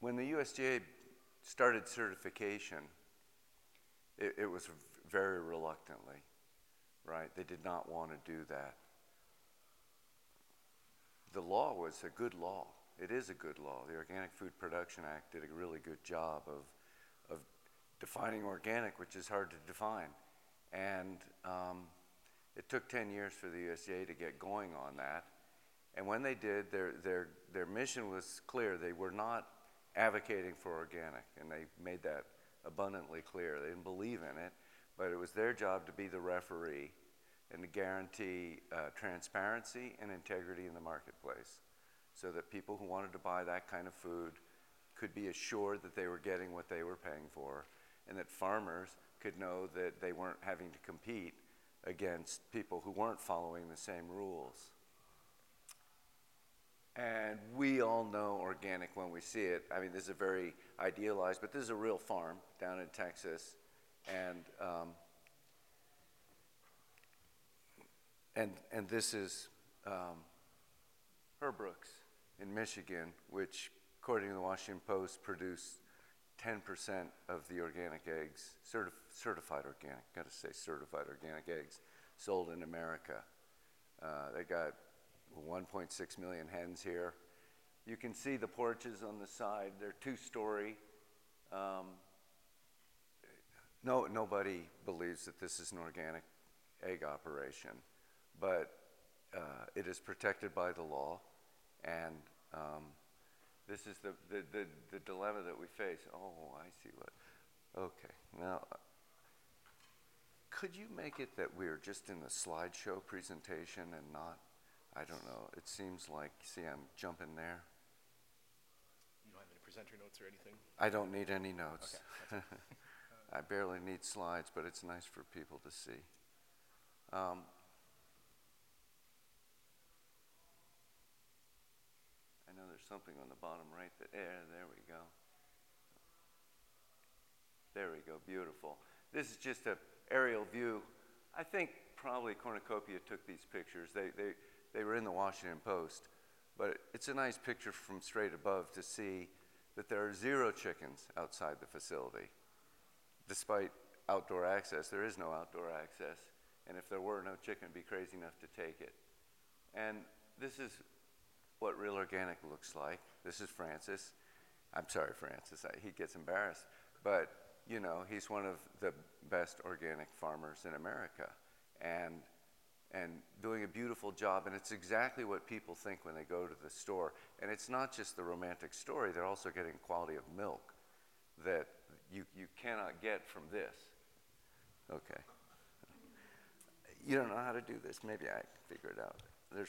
when the USDA started certification, it was very reluctantly, right? They did not want to do that. The law was a good law. It is a good law. The Organic Food Production Act did a really good job of defining organic, which is hard to define. And it took 10 years for the USDA to get going on that. And when they did, their mission was clear. They were not advocating for organic, and they made that abundantly clear. They didn't believe in it, but it was their job to be the referee and to guarantee transparency and integrity in the marketplace so that people who wanted to buy that kind of food could be assured that they were getting what they were paying for, and that farmers could know that they weren't having to compete against people who weren't following the same rules. And we all know organic when we see it. I mean, this is a very idealized, but this is a real farm down in Texas. And this is Herbrooks in Michigan, which, according to the Washington Post, produced 10% of the organic eggs, certified organic, got to say certified organic eggs, sold in America. They got 1.6 million hens here. You can see the porches on the side. They're two-story. Nobody believes that this is an organic egg operation, but it is protected by the law, and this is the dilemma that we face. Oh, I see what. Okay, now, could you make it that we're just in the slideshow presentation and not, I don't know, it seems like, see, I'm jumping there. You don't have any presenter notes or anything? I don't need any notes. Okay. I barely need slides, but it's nice for people to see. I know there's something on the bottom right there we go. There we go, beautiful. This is just an aerial view. I think probably Cornucopia took these pictures. They were in the Washington Post, but it's a nice picture from straight above to see that there are 0 chickens outside the facility. Despite outdoor access, there is no outdoor access, and if there were no chicken, it'd be crazy enough to take it. And this is what real organic looks like. This is Francis. I'm sorry, Francis, he gets embarrassed, but you know, he's one of the best organic farmers in America, and doing a beautiful job. And it's exactly what people think when they go to the store. And it's not just the romantic story, they're also getting quality of milk that you cannot get from this. Okay. You don't know how to do this. Maybe I can figure it out.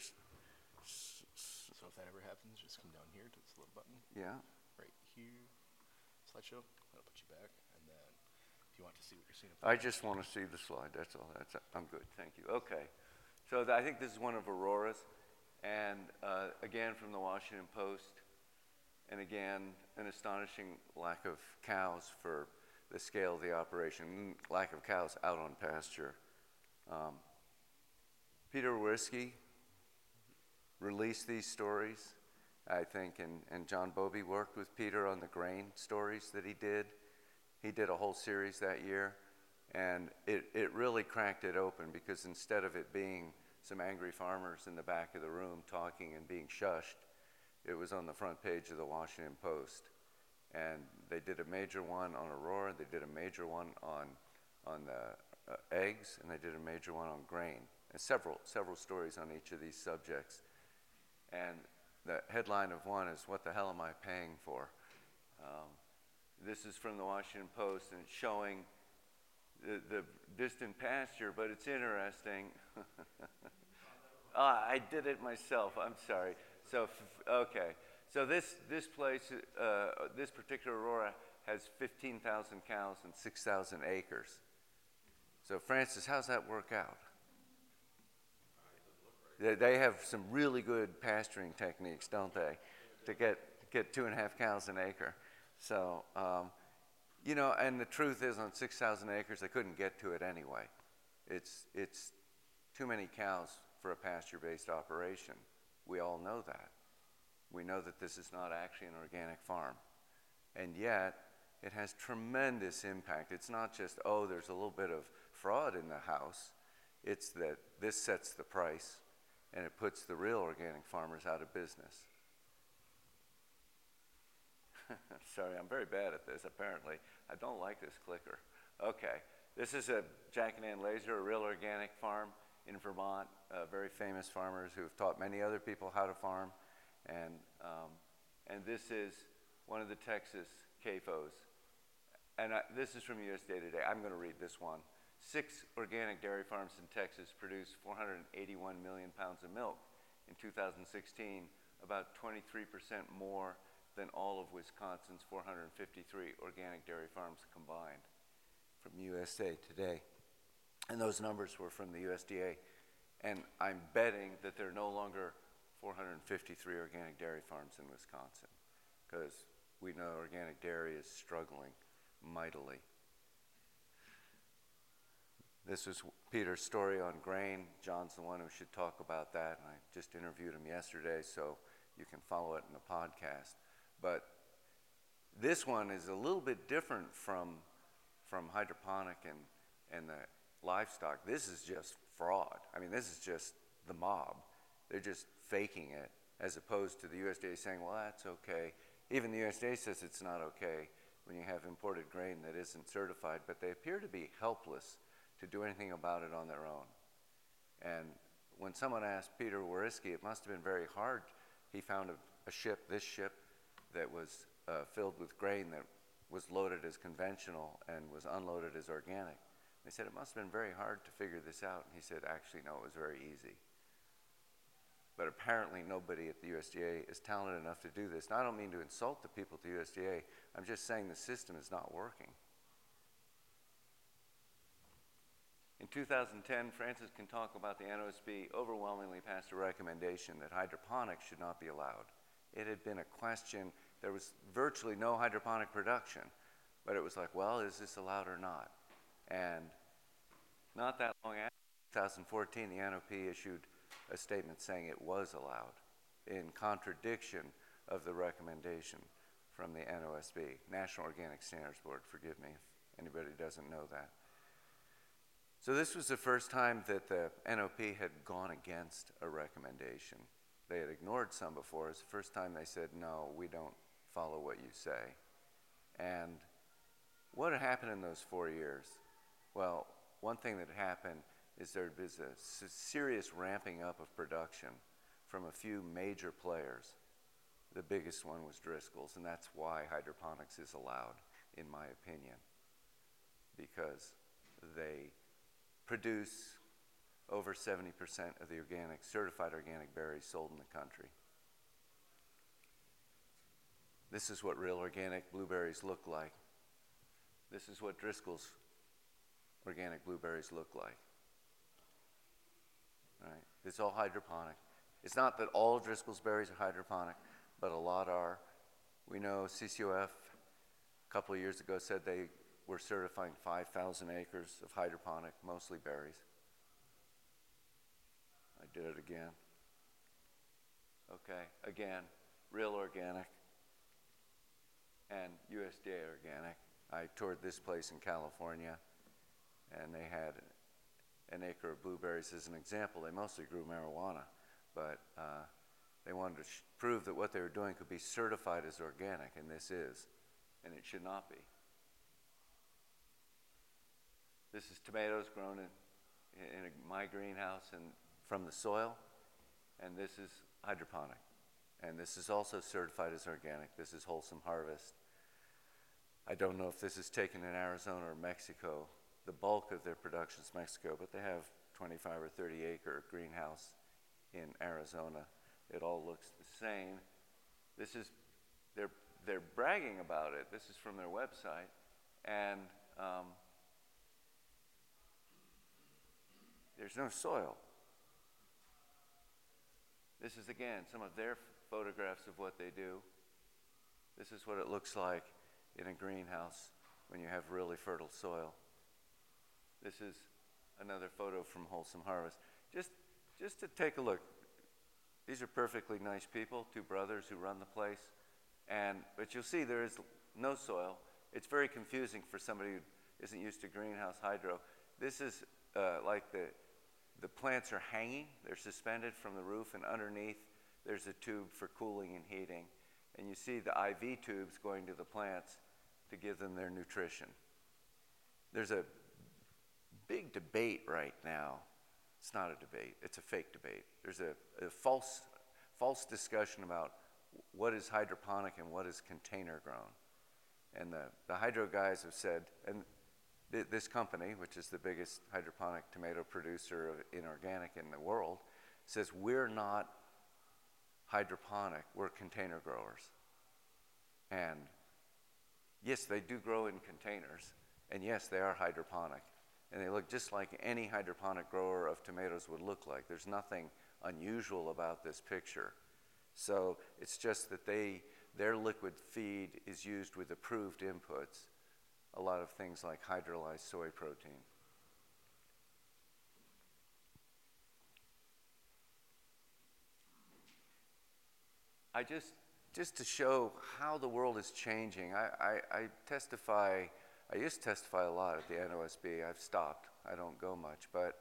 So if that ever happens, just come down here to this little button. Yeah. Right here. Slideshow. That'll put you back. And then if you want to see what you're seeing. I just want to see the slide. That's all. I'm good. Thank you. Okay. So I think this is one of Aurora's. And again, from the Washington Post. And again, an astonishing lack of cows for the scale of the operation. Lack of cows out on pasture. Peter Wierskie released these stories, I think, and John Bobby worked with Peter on the grain stories that he did. He did a whole series that year, and it really cracked it open, because instead of it being some angry farmers in the back of the room talking and being shushed, it was on the front page of the Washington Post. And they did a major one on Aurora, they did a major one on the eggs, and they did a major one on grain, and several stories on each of these subjects. And the headline of one is, "What the hell am I paying for?" This is from the Washington Post, and it's showing the distant pasture, but it's interesting. I did it myself, I'm sorry. So, okay. So this place, this particular Aurora has 15,000 cows and 6,000 acres. So Francis, how's that work out? They have some really good pasturing techniques, don't they, to get 2.5 cows an acre. So, you know, and the truth is, on 6,000 acres, they couldn't get to it anyway. It's too many cows for a pasture-based operation. We all know that. We know that this is not actually an organic farm. And yet, it has tremendous impact. It's not just, oh, there's a little bit of fraud in the house. It's that this sets the price, and it puts the real organic farmers out of business. Sorry, I'm very bad at this, apparently. I don't like this clicker. Okay, this is a Jack and Ann Laser, a real organic farm in Vermont. Very famous farmers who have taught many other people how to farm. And this is one of the Texas CAFOs. And this is from USDA Today. I'm going to read this one. 6 organic dairy farms in Texas produced 481 million pounds of milk in 2016, about 23% more than all of Wisconsin's 453 organic dairy farms combined, from USA Today. And those numbers were from the USDA. And I'm betting that there are no longer 453 organic dairy farms in Wisconsin, because we know organic dairy is struggling mightily. This was Peter's story on grain. John's the one who should talk about that, and I just interviewed him yesterday, so you can follow it in the podcast. But this one is a little bit different from hydroponic and the livestock. This is just fraud. I mean, this is just the mob. They're just faking it, as opposed to the USDA saying, well, that's okay. Even the USDA says it's not okay when you have imported grain that isn't certified, but they appear to be helpless to do anything about it on their own. And when someone asked Peter Wariski, it must have been very hard. He found a ship, this ship, that was filled with grain that was loaded as conventional and was unloaded as organic. They said it must have been very hard to figure this out. And he said, actually, no, it was very easy. But apparently nobody at the USDA is talented enough to do this. Now, I don't mean to insult the people at the USDA. I'm just saying the system is not working. In 2010, Francis can talk about the NOSB overwhelmingly passed a recommendation that hydroponics should not be allowed. It had been a question. There was virtually no hydroponic production, but it was like, well, is this allowed or not? And not that long after 2014, the NOP issued a statement saying it was allowed, in contradiction of the recommendation from the NOSB, National Organic Standards Board. Forgive me if anybody doesn't know that. So this was the first time that the NOP had gone against a recommendation. They had ignored some before. It's the first time they said, no, we don't follow what you say. And what had happened in those 4 years? Well, one thing that happened is there was a serious ramping up of production from a few major players. The biggest one was Driscoll's, and that's why hydroponics is allowed, in my opinion, because they produce over 70% of the certified organic berries sold in the country. This is what real organic blueberries look like. This is what Driscoll's organic blueberries look like. Right? It's all hydroponic. It's not that all Driscoll's berries are hydroponic, but a lot are. We know CCOF a couple of years ago said they were certifying 5,000 acres of hydroponic, mostly berries. I did it again. Okay, again, real organic and USDA organic. I toured this place in California, and they had an acre of blueberries as an example. They mostly grew marijuana, but they wanted to prove that what they were doing could be certified as organic, and this is, and it should not be. This is tomatoes grown in my greenhouse and from the soil, and this is hydroponic. And this is also certified as organic. This is Wholesome Harvest. I don't know if this is taken in Arizona or Mexico. The bulk of their production is Mexico, but they have 25 or 30 acre greenhouse in Arizona. It all looks the same. This is, they're bragging about it. This is from their website. And there's no soil. This is, again, some of their photographs of what they do. This is what it looks like in a greenhouse when you have really fertile soil. This is another photo from Wholesome Harvest. Just to take a look. These are perfectly nice people, two brothers who run the place. But you'll see there is no soil. It's very confusing for somebody who isn't used to greenhouse hydro. This is like the plants are hanging. They're suspended from the roof, and underneath there's a tube for cooling and heating. And you see the IV tubes going to the plants to give them their nutrition. There's a big debate right now. It's not a debate, it's a fake debate. There's a false discussion about what is hydroponic and what is container grown. And the hydro guys have said, and this company, which is the biggest hydroponic tomato producer in organic in the world, says we're not hydroponic, we're container growers. And yes, they do grow in containers, and yes, they are hydroponic. And they look just like any hydroponic grower of tomatoes would look like. There's nothing unusual about this picture. So it's just that their liquid feed is used with approved inputs, a lot of things like hydrolyzed soy protein. Just to show how the world is changing, I used to testify a lot at the NOSB. I've stopped. I don't go much. But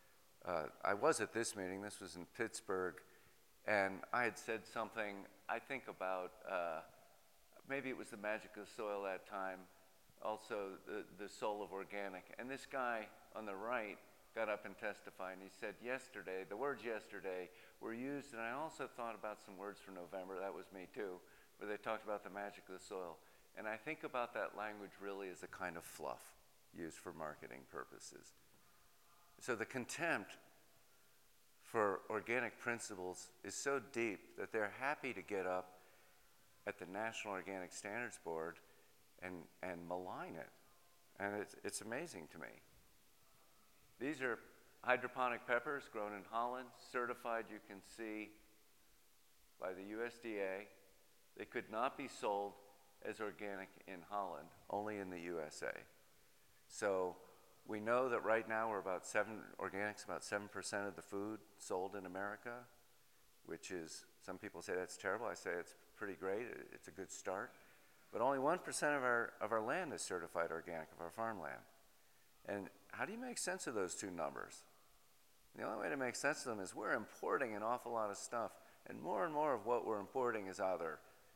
I was at this meeting. This was in Pittsburgh. And I had said something, I think about, maybe it was the magic of the soil that time, also the soul of organic. And this guy on the right got up and testified, and he said yesterday, the words yesterday were used, and I also thought about some words from November, that was me too, where they talked about the magic of the soil. And I think about that language really as a kind of fluff used for marketing purposes. So the contempt for organic principles is so deep that they're happy to get up at the National Organic Standards Board and malign it. And it's amazing to me. These are hydroponic peppers grown in Holland, certified, you can see, by the USDA. They could not be sold as organic in Holland, only in the USA. So we know that right now we're organic's about 7% of the food sold in America, which is, some people say that's terrible. I say it's pretty great. It's a good start. But only 1% of our land is certified organic, of our farmland. And how do you make sense of those two numbers? The only way to make sense of them is we're importing an awful lot of stuff, and more of what we're importing is either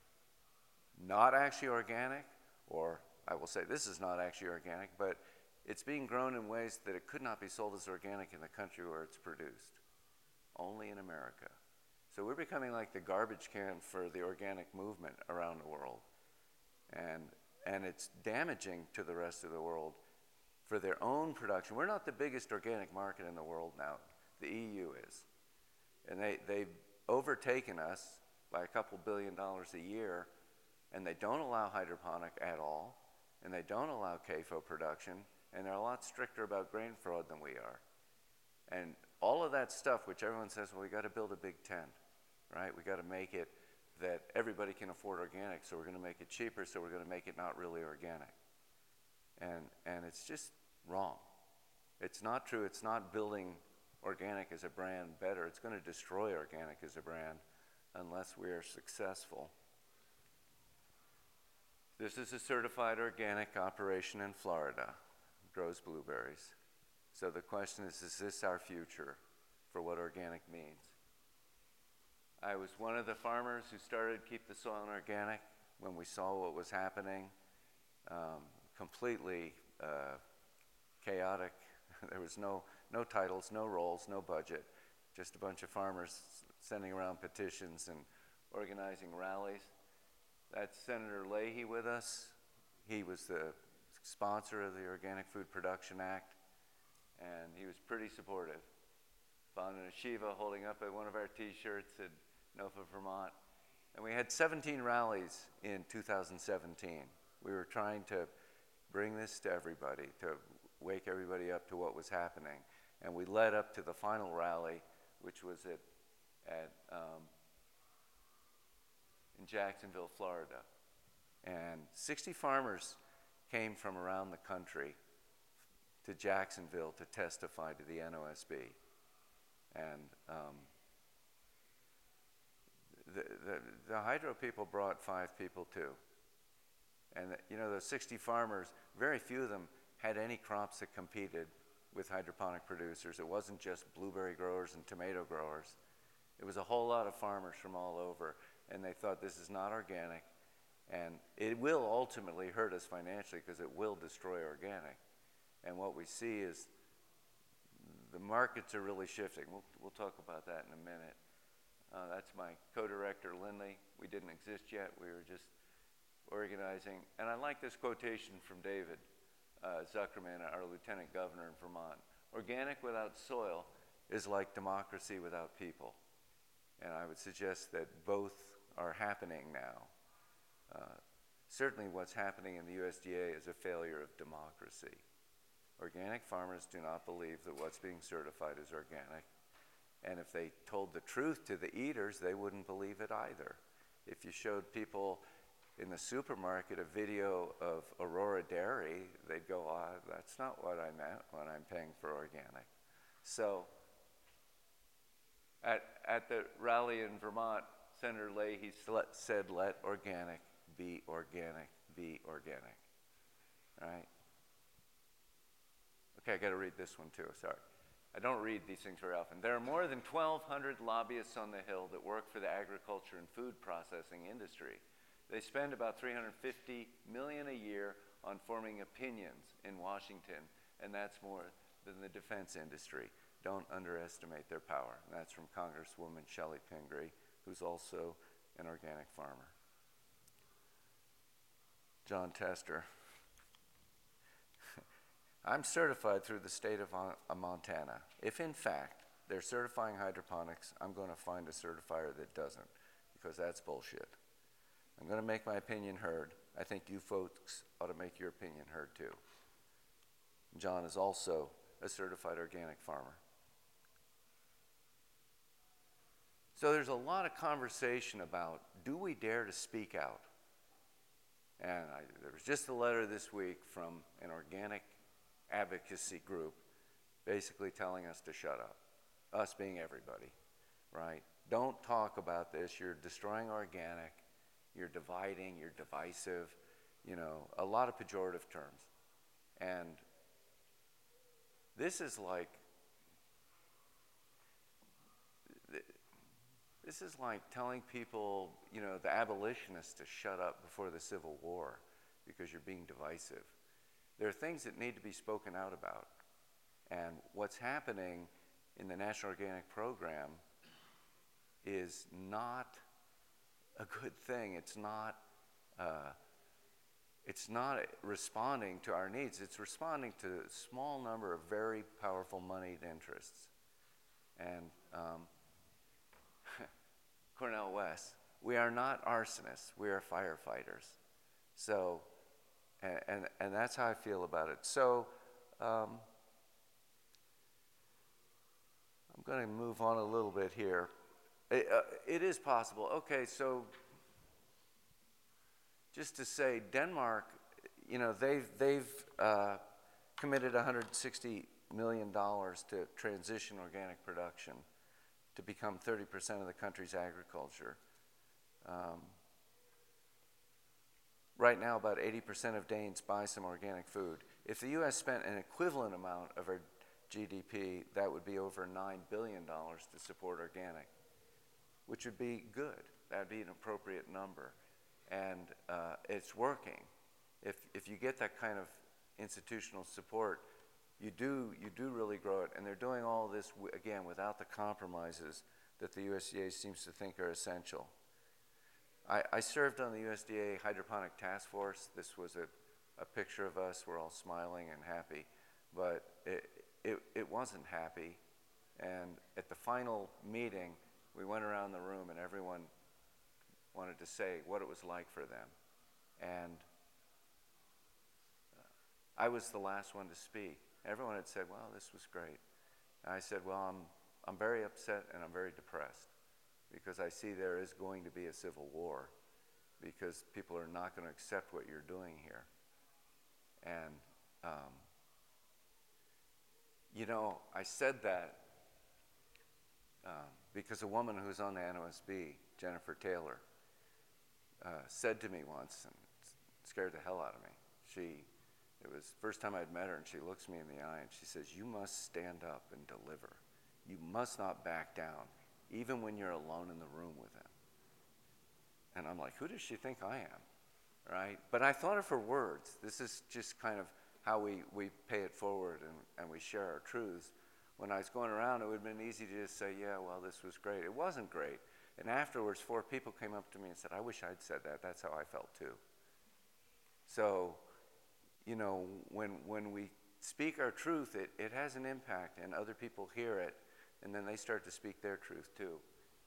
not actually organic, or I will say this is not actually organic, but it's being grown in ways that it could not be sold as organic in the country where it's produced, only in America. So we're becoming like the garbage can for the organic movement around the world. And it's damaging to the rest of the world for their own production. We're not the biggest organic market in the world now. The EU is. And they've overtaken us by a couple $1 billion a year, and they don't allow hydroponic at all, and they don't allow CAFO production, and they're a lot stricter about grain fraud than we are. And all of that stuff, which everyone says, well, we got to build a big tent, right? We got to make it that everybody can afford organic, so we're going to make it cheaper, so we're going to make it not really organic. And it's just wrong. It's not true. It's not building organic as a brand better. It's going to destroy organic as a brand unless we are successful. This is a certified organic operation in Florida. It grows blueberries. So the question is this our future for what organic means? I was one of the farmers who started Keep the Soil Organic when we saw what was happening. Completely chaotic. There was no titles, no roles, no budget, just a bunch of farmers sending around petitions and organizing rallies. That's Senator Leahy with us. He was the sponsor of the Organic Food Production Act, and he was pretty supportive. Found in a Shiva holding up one of our t-shirts at NOFA, Vermont. And we had 17 rallies in 2017. We were trying to bring this to everybody, to wake everybody up to what was happening. And we led up to the final rally, which was in Jacksonville, Florida. And 60 farmers came from around the country to Jacksonville to testify to the NOSB. And the hydro people brought 5 people too. And those 60 farmers, very few of them had any crops that competed with hydroponic producers. It wasn't just blueberry growers and tomato growers. It was a whole lot of farmers from all over, and they thought this is not organic, and it will ultimately hurt us financially because it will destroy organic. And what we see is the markets are really shifting. We'll talk about that in a minute. That's my co-director, Lindley. We didn't exist yet. We were just organizing. And I like this quotation from David Zuckerman, our lieutenant governor in Vermont. Organic without soil is like democracy without people. And I would suggest that both are happening now. Certainly what's happening in the USDA is a failure of democracy. Organic farmers do not believe that what's being certified is organic. And if they told the truth to the eaters, they wouldn't believe it either. If you showed people in the supermarket a video of Aurora Dairy, they'd go, that's not what I meant when I'm paying for organic. So at the rally in Vermont, Senator Leahy said, let organic be organic, be organic. All right? Okay, I got to read this one too, sorry. I don't read these things very often. There are more than 1,200 lobbyists on the Hill that work for the agriculture and food processing industry. They spend about $350 million a year on forming opinions in Washington, and that's more than the defense industry. Don't underestimate their power. And that's from Congresswoman Shelley Pingree, who's also an organic farmer. John Tester. I'm certified through the state of Montana. If in fact they're certifying hydroponics, I'm going to find a certifier that doesn't, because that's bullshit. I'm going to make my opinion heard. I think you folks ought to make your opinion heard too. John is also a certified organic farmer. So there's a lot of conversation about, do we dare to speak out? And there was just a letter this week from an organic advocacy group basically telling us to shut up, us being everybody, right? Don't talk about this. You're destroying organic. You're dividing. You're divisive. A lot of pejorative terms. And this is like telling people, the abolitionists to shut up before the Civil War because you're being divisive. There are things that need to be spoken out about. And what's happening in the National Organic Program is not a good thing. It's not responding to our needs. It's responding to a small number of very powerful moneyed interests. And Cornel West, we are not arsonists. We are firefighters. So, and that's how I feel about it. So, I'm going to move on a little bit here. It is possible. Okay, so just to say, Denmark, they've committed $160 million to transition organic production to become 30% of the country's agriculture. Right now, about 80% of Danes buy some organic food. If the U.S. spent an equivalent amount of our GDP, that would be over $9 billion to support organic, which would be good. That would be an appropriate number. And it's working. If you get that kind of institutional support, you do really grow it. And they're doing all this, again, without the compromises that the USDA seems to think are essential. I served on the USDA Hydroponic Task Force. This was a picture of us. We're all smiling and happy. But it wasn't happy. And at the final meeting, we went around the room and everyone wanted to say what it was like for them. And I was the last one to speak. Everyone had said, well, this was great. And I said, well, I'm very upset and I'm very depressed because I see there is going to be a civil war because people are not going to accept what you're doing here. And, I said that because a woman who's on the NOSB, Jennifer Taylor, said to me once, and it's scared the hell out of me. It was the first time I'd met her, and she looks me in the eye and she says, "You must stand up and deliver. You must not back down, even when you're alone in the room with him." And I'm like, who does she think I am, right? But I thought of her words. This is just kind of how we pay it forward and we share our truths. When I was going around, it would have been easy to just say, yeah, well, this was great. It wasn't great. And afterwards, 4 people came up to me and said, "I wish I'd said that. That's how I felt too." So, you know, when we speak our truth, it has an impact, and other people hear it, and then they start to speak their truth too.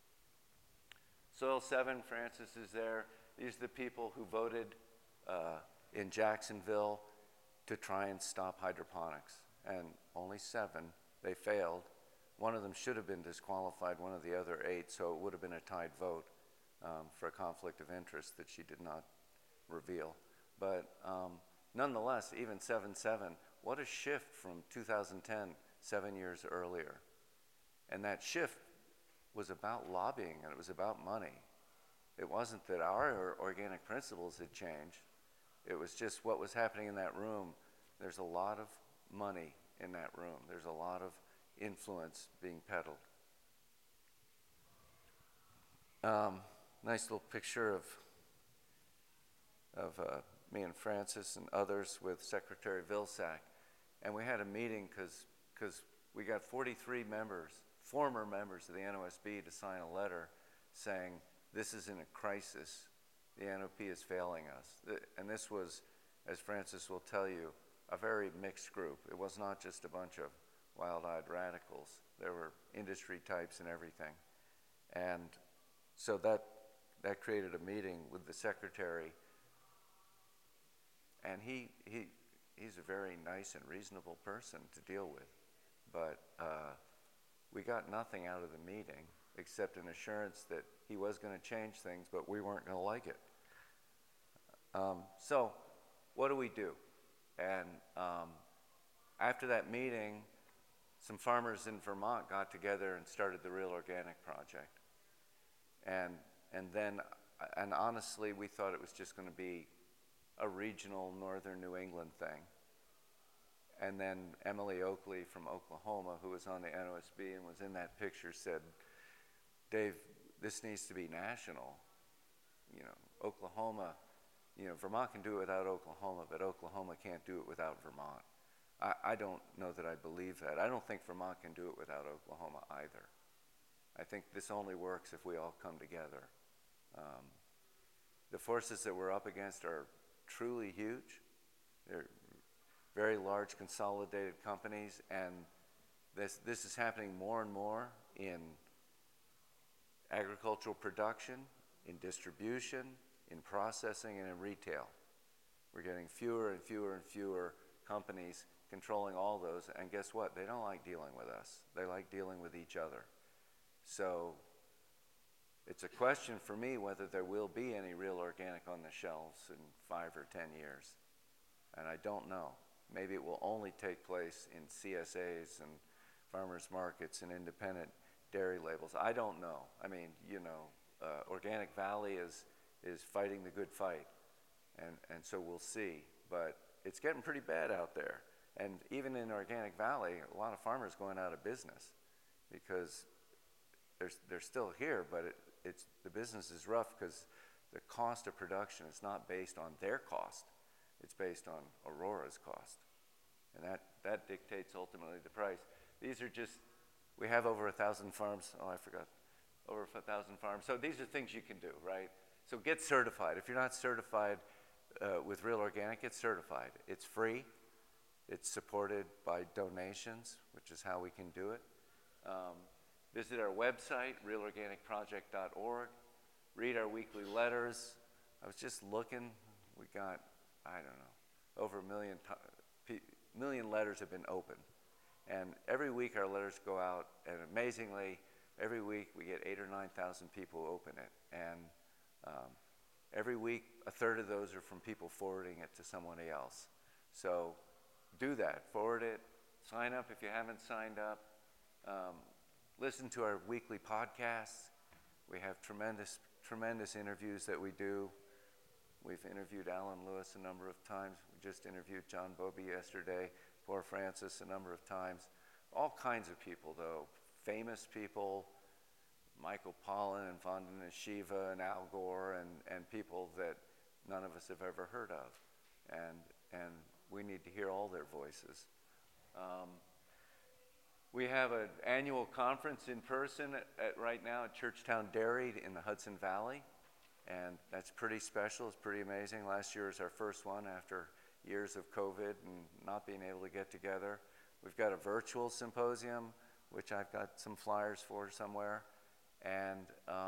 Soil 7, Francis is there. These are the people who voted in Jacksonville to try and stop hydroponics, and only 7, they failed. One of them should have been disqualified, one of the other 8, so it would have been a tied vote for a conflict of interest that she did not reveal. But nonetheless, even 7-7, what a shift from 2010, 7 years earlier. And that shift was about lobbying, and it was about money. It wasn't that our organic principles had changed. It was just what was happening in that room. There's a lot of money in that room. There's a lot of influence being peddled. Nice little picture of me and Francis and others with Secretary Vilsack. And we had a meeting because we got 43 members, former members of the NOSB, to sign a letter saying, this is in a crisis. The NOP is failing us. And this was, as Francis will tell you, a very mixed group. It was not just a bunch of wild-eyed radicals. There were industry types and everything. And so that created a meeting with the secretary. And he's a very nice and reasonable person to deal with. But we got nothing out of the meeting except an assurance that he was going to change things, but we weren't going to like it. So what do? And after that meeting, some farmers in Vermont got together and started the Real Organic Project. And honestly, we thought it was just going to be a regional northern New England thing. And then Emily Oakley from Oklahoma, who was on the NOSB and was in that picture, said, "Dave, this needs to be national. You know, Oklahoma, Vermont can do it without Oklahoma, but Oklahoma can't do it without Vermont." I don't know that I believe that. I don't think Vermont can do it without Oklahoma either. I think this only works if we all come together. The forces that we're up against are truly huge. They're very large consolidated companies, and this is happening more and more in agricultural production, in distribution, in processing, and in retail. We're getting fewer and fewer and fewer companies controlling all those, and guess what? They don't like dealing with us. They like dealing with each other. So it's a question for me whether there will be any Real Organic on the shelves in 5 or 10 years. And I don't know. Maybe it will only take place in CSAs and farmers markets and independent dairy labels. I don't know. I mean, Organic Valley is fighting the good fight. And so we'll see. But it's getting pretty bad out there. And even in Organic Valley, a lot of farmers going out of business because they're still here, but the business is rough because the cost of production is not based on their cost. It's based on Aurora's cost. And that dictates ultimately the price. These are just, we have over 1,000 farms. Oh, I forgot. Over 1,000 farms. So these are things you can do, right? So get certified. If you're not certified with Real Organic, get certified. It's free. It's supported by donations, which is how we can do it. Visit our website, realorganicproject.org. Read our weekly letters. I was just looking. We got, I don't know, over a million letters have been opened. And every week our letters go out, and amazingly, every week we get 8,000 or 9,000 people who open it. And every week, a third of those are from people forwarding it to somebody else. So do that. Forward it. Sign up if you haven't signed up. Listen to our weekly podcasts. We have tremendous interviews that we do We've interviewed Alan Lewis a number of times. We just interviewed John Bowlby yesterday, Poor Francis a number of times. All kinds of people, though. Famous people, Michael Pollan and Vandana Shiva and Al Gore and people that none of us have ever heard of. And we need to hear all their voices. We have an annual conference in person right now at Churchtown Dairy in the Hudson Valley. And that's pretty special. It's pretty amazing. Last year was our first one after years of COVID and not being able to get together. We've got a virtual symposium, which I've got some flyers for somewhere. And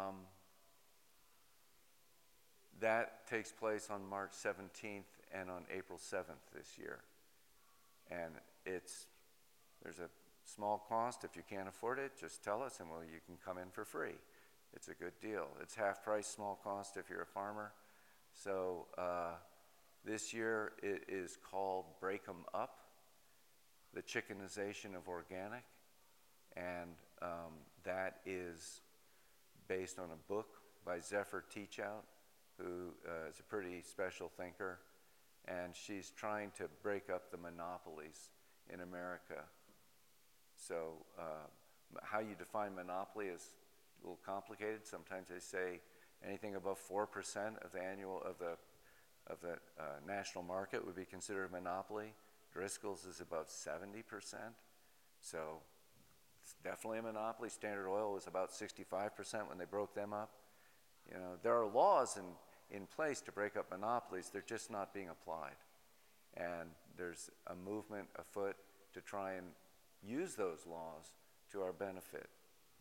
that takes place on March 17th and on April 7th this year. And there's a small cost. If you can't afford it, just tell us and you can come in for free. It's a good deal. It's half price, small cost if you're a farmer. So this year it is called Break 'em Up, the Chickenization of Organic. And that is based on a book by Zephyr Teachout, who is a pretty special thinker. And she's trying to break up the monopolies in America. So how you define monopoly is a little complicated. Sometimes they say anything above 4% of the national market would be considered a monopoly. Driscoll's is about 70%. So it's definitely a monopoly. Standard Oil was about 65% when they broke them up. You know, there are laws in place to break up monopolies. They're just not being applied. And there's a movement afoot to try and use those laws to our benefit.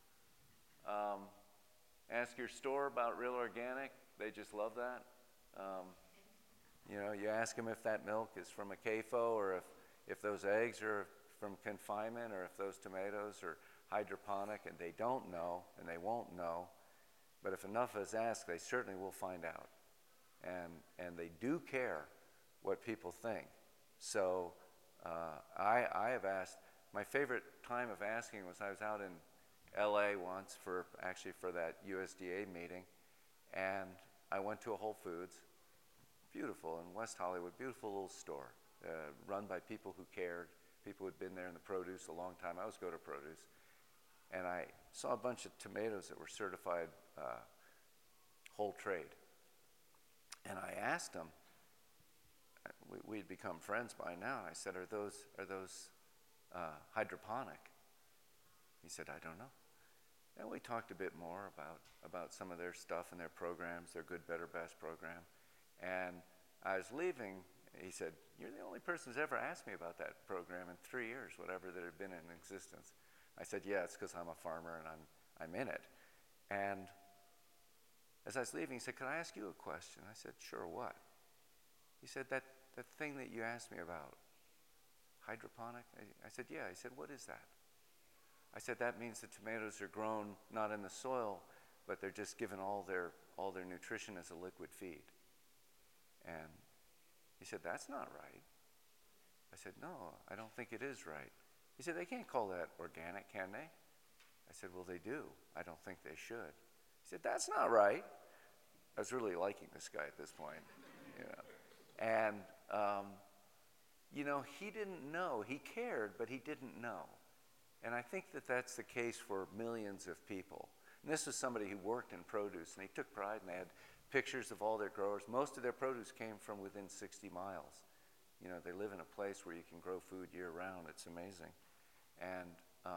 Ask your store about Real Organic. They just love that. You ask them if that milk is from a CAFO, or if those eggs are from confinement, or if those tomatoes are hydroponic, and they don't know, and they won't know. But if enough of us ask, they certainly will find out. And they do care what people think. So I have asked. My favorite time of asking was I was out in LA once for that USDA meeting, and I went to a Whole Foods, beautiful in West Hollywood, beautiful little store, run by people who cared, people who had been there in the produce a long time. I always go to produce. And I saw a bunch of tomatoes that were certified whole trade. And I asked them, we'd become friends by now, and I said, are those hydroponic? He said, I don't know. And we talked a bit more about some of their stuff and their programs, their Good, Better, Best program. And I was leaving, he said, you're the only person who's ever asked me about that program in 3 years, whatever that had been in existence. I said, yeah, it's because I'm a farmer and I'm in it. And as I was leaving, he said, can I ask you a question? I said, sure, what? He said, that thing that you asked me about, hydroponic? I said, yeah. He said, what is that? I said, that means the tomatoes are grown not in the soil, but they're just given all their nutrition as a liquid feed. And he said, that's not right. I said, no, I don't think it is right. He said, they can't call that organic, can they? I said, well, they do. I don't think they should. He said, that's not right. I was really liking this guy at this point, And, he didn't know. He cared, but he didn't know. And I think that that's the case for millions of people. And this was somebody who worked in produce, and he took pride, and they had pictures of all their growers. Most of their produce came from within 60 miles. They live in a place where you can grow food year-round. It's amazing. And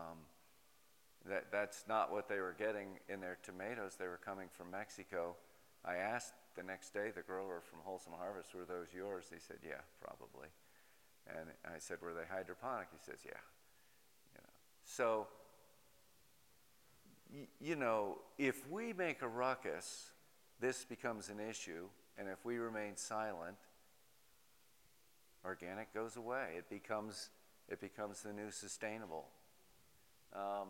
that's not what they were getting in their tomatoes. They were coming from Mexico. I asked the next day the grower from Wholesome Harvest, were those yours? He said, yeah, probably. And I said, were they hydroponic? He says, yeah. So, if we make a ruckus, this becomes an issue, and if we remain silent, organic goes away. It becomes the new sustainable. Oh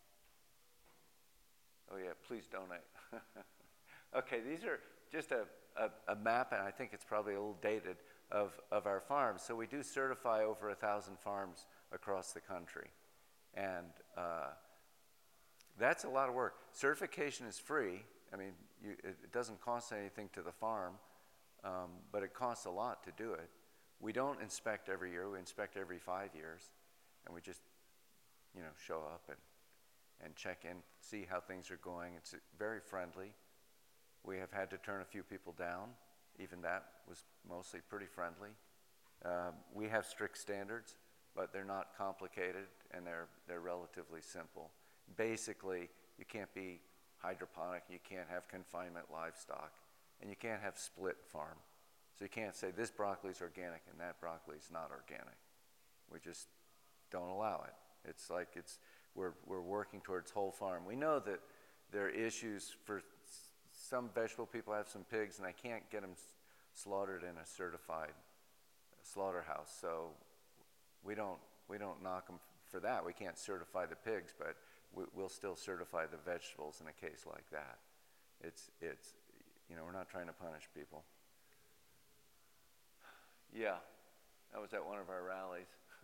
yeah, please donate. Okay, these are just a map, and I think it's probably a little dated, of our farms. So we do certify over 1,000 farms across the country. And that's a lot of work. Certification is free. I mean, it doesn't cost anything to the farm. but it costs a lot to do it. We don't inspect every year. We inspect every 5 years, and we just, show up and check in, see how things are going. It's very friendly. We have had to turn a few people down. Even that was mostly pretty friendly. We have strict standards, but they're not complicated, and they're relatively simple. Basically, you can't be hydroponic, you can't have confinement livestock, and you can't have split farm. So you can't say this broccoli is organic and that broccoli is not organic. We just don't allow it. It's like we're working towards whole farm. We know that there are issues for some vegetable people have some pigs, and I can't get them slaughtered in a certified slaughterhouse. So we don't knock them for that. We can't certify the pigs, but we'll still certify the vegetables in a case like that. It's we're not trying to punish people. Yeah, that was at one of our rallies.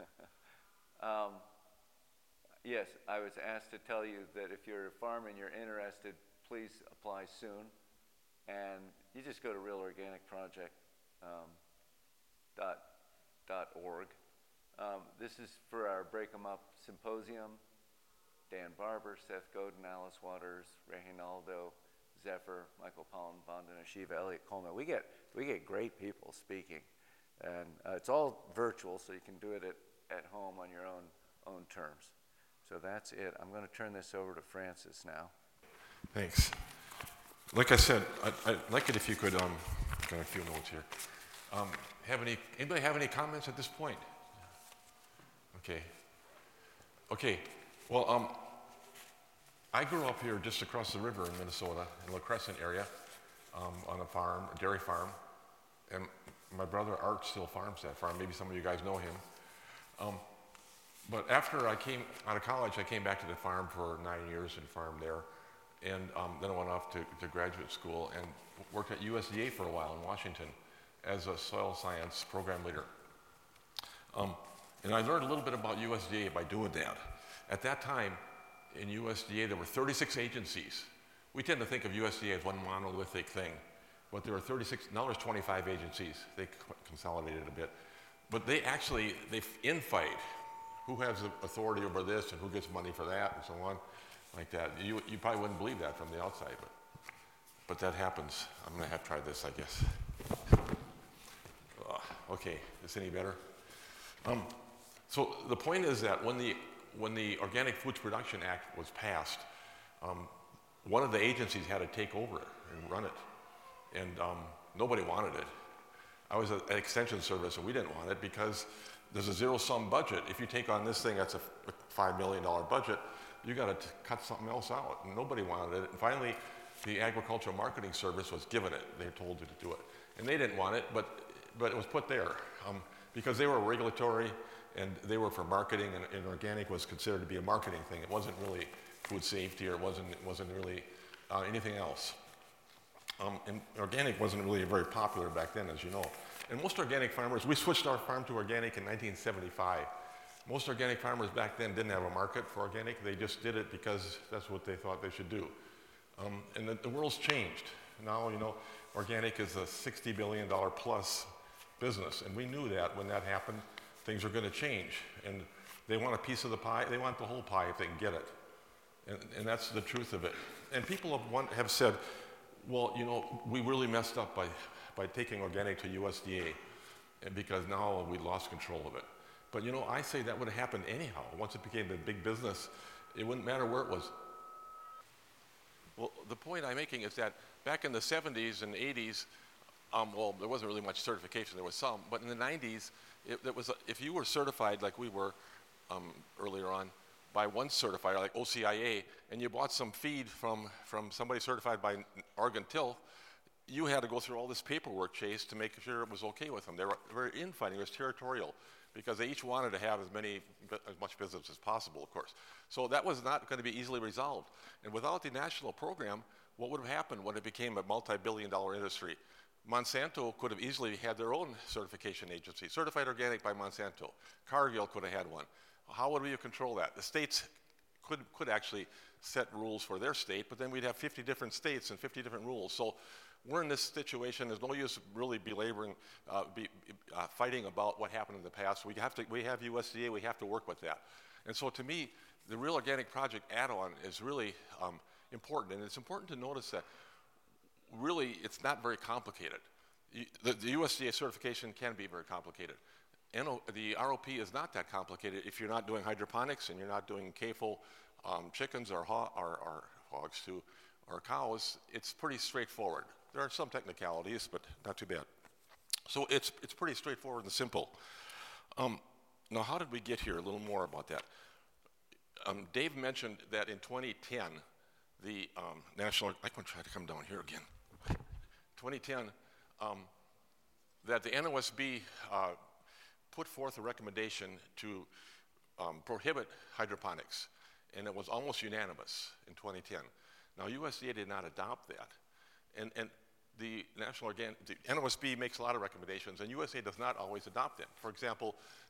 Yes, I was asked to tell you that if you're a farmer and you're interested, please apply soon. And you just go to realorganic.org. This is for our Break 'em Up Symposium. Dan Barber, Seth Godin, Alice Waters, Reginaldo, Zephyr, Michael Pollan, Vandana Shiva, Elliot Coleman. We get great people speaking. And it's all virtual, so you can do it at home on your own terms. So that's it. I'm going to turn this over to Francis now. Thanks. Like I said, I'd like it if you could, got a few notes here. Anybody have any comments at this point? Okay. Well, I grew up here just across the river in Minnesota, in La Crescent area, on a farm, a dairy farm. And my brother Art still farms that farm. Maybe some of you guys know him. But after I came out of college, I came back to the farm for 9 years and farmed there. And then I went off to graduate school and worked at USDA for a while in Washington as a soil science program leader. And I learned a little bit about USDA by doing that. At that time, in USDA, there were 36 agencies. We tend to think of USDA as one monolithic thing, but there were 36, now there's 25 agencies. They consolidated a bit. But they infight who has the authority over this and who gets money for that and so on, like that. You probably wouldn't believe that from the outside, but that happens. I'm gonna have to try this, I guess. Okay, is this any better? So the point is that when the Organic Foods Production Act was passed, one of the agencies had to take over it and run it, and nobody wanted it. I was at Extension Service, and we didn't want it because there's a zero-sum budget. If you take on this thing that's a $5 million budget, you got to cut something else out. And nobody wanted it. And finally, the Agricultural Marketing Service was given it. They told you to do it. And they didn't want it, but it was put there because they were regulatory and they were for marketing, and organic was considered to be a marketing thing. It wasn't really food safety, or it wasn't really anything else. And organic wasn't really very popular back then, as you know. And most organic farmers, we switched our farm to organic in 1975. Most organic farmers back then didn't have a market for organic. They just did it because that's what they thought they should do. And the world's changed. Now, organic is a $60 billion plus business. And we knew that when that happened, things are going to change. And they want a piece of the pie. They want the whole pie if they can get it. And that's the truth of it. And people have said, well, we really messed up by taking organic to USDA, and because now we lost control of it. But I say that would have happened anyhow. Once it became a big business, it wouldn't matter where it was. Well, the point I'm making is that back in the 70s and 80s, there wasn't really much certification. There was some, but in the 90s, if you were certified like we were earlier on, by one certifier like OCIA, and you bought some feed from somebody certified by Oregon Till, you had to go through all this paperwork chase to make sure it was okay with them. They were infighting. It was territorial because they each wanted to have as much business as possible, of course. So that was not going to be easily resolved. And without the national program, what would have happened when it became a multi-billion-dollar industry? Monsanto could have easily had their own certification agency, Certified Organic by Monsanto. Cargill could have had one. How would we control that? The states could actually set rules for their state, but then we'd have 50 different states and 50 different rules. So we're in this situation. There's no use really belaboring, fighting about what happened in the past. We have USDA, we have to work with that. And so to me, the Real Organic Project add-on is really important. And it's important to notice that really it's not very complicated. The USDA certification can be very complicated. The ROP is not that complicated if you're not doing hydroponics and you're not doing CAFO chickens or hogs too, or cows. It's pretty straightforward. There are some technicalities, but not too bad. So it's pretty straightforward and simple. Now, how did we get here? A little more about that. Dave mentioned that in 2010, the national, I'm going to try to come down here again. 2010, that the NOSB put forth a recommendation to prohibit hydroponics, and it was almost unanimous in 2010. Now, USDA did not adopt that, and the NOSB makes a lot of recommendations, and USDA does not always adopt them. For example,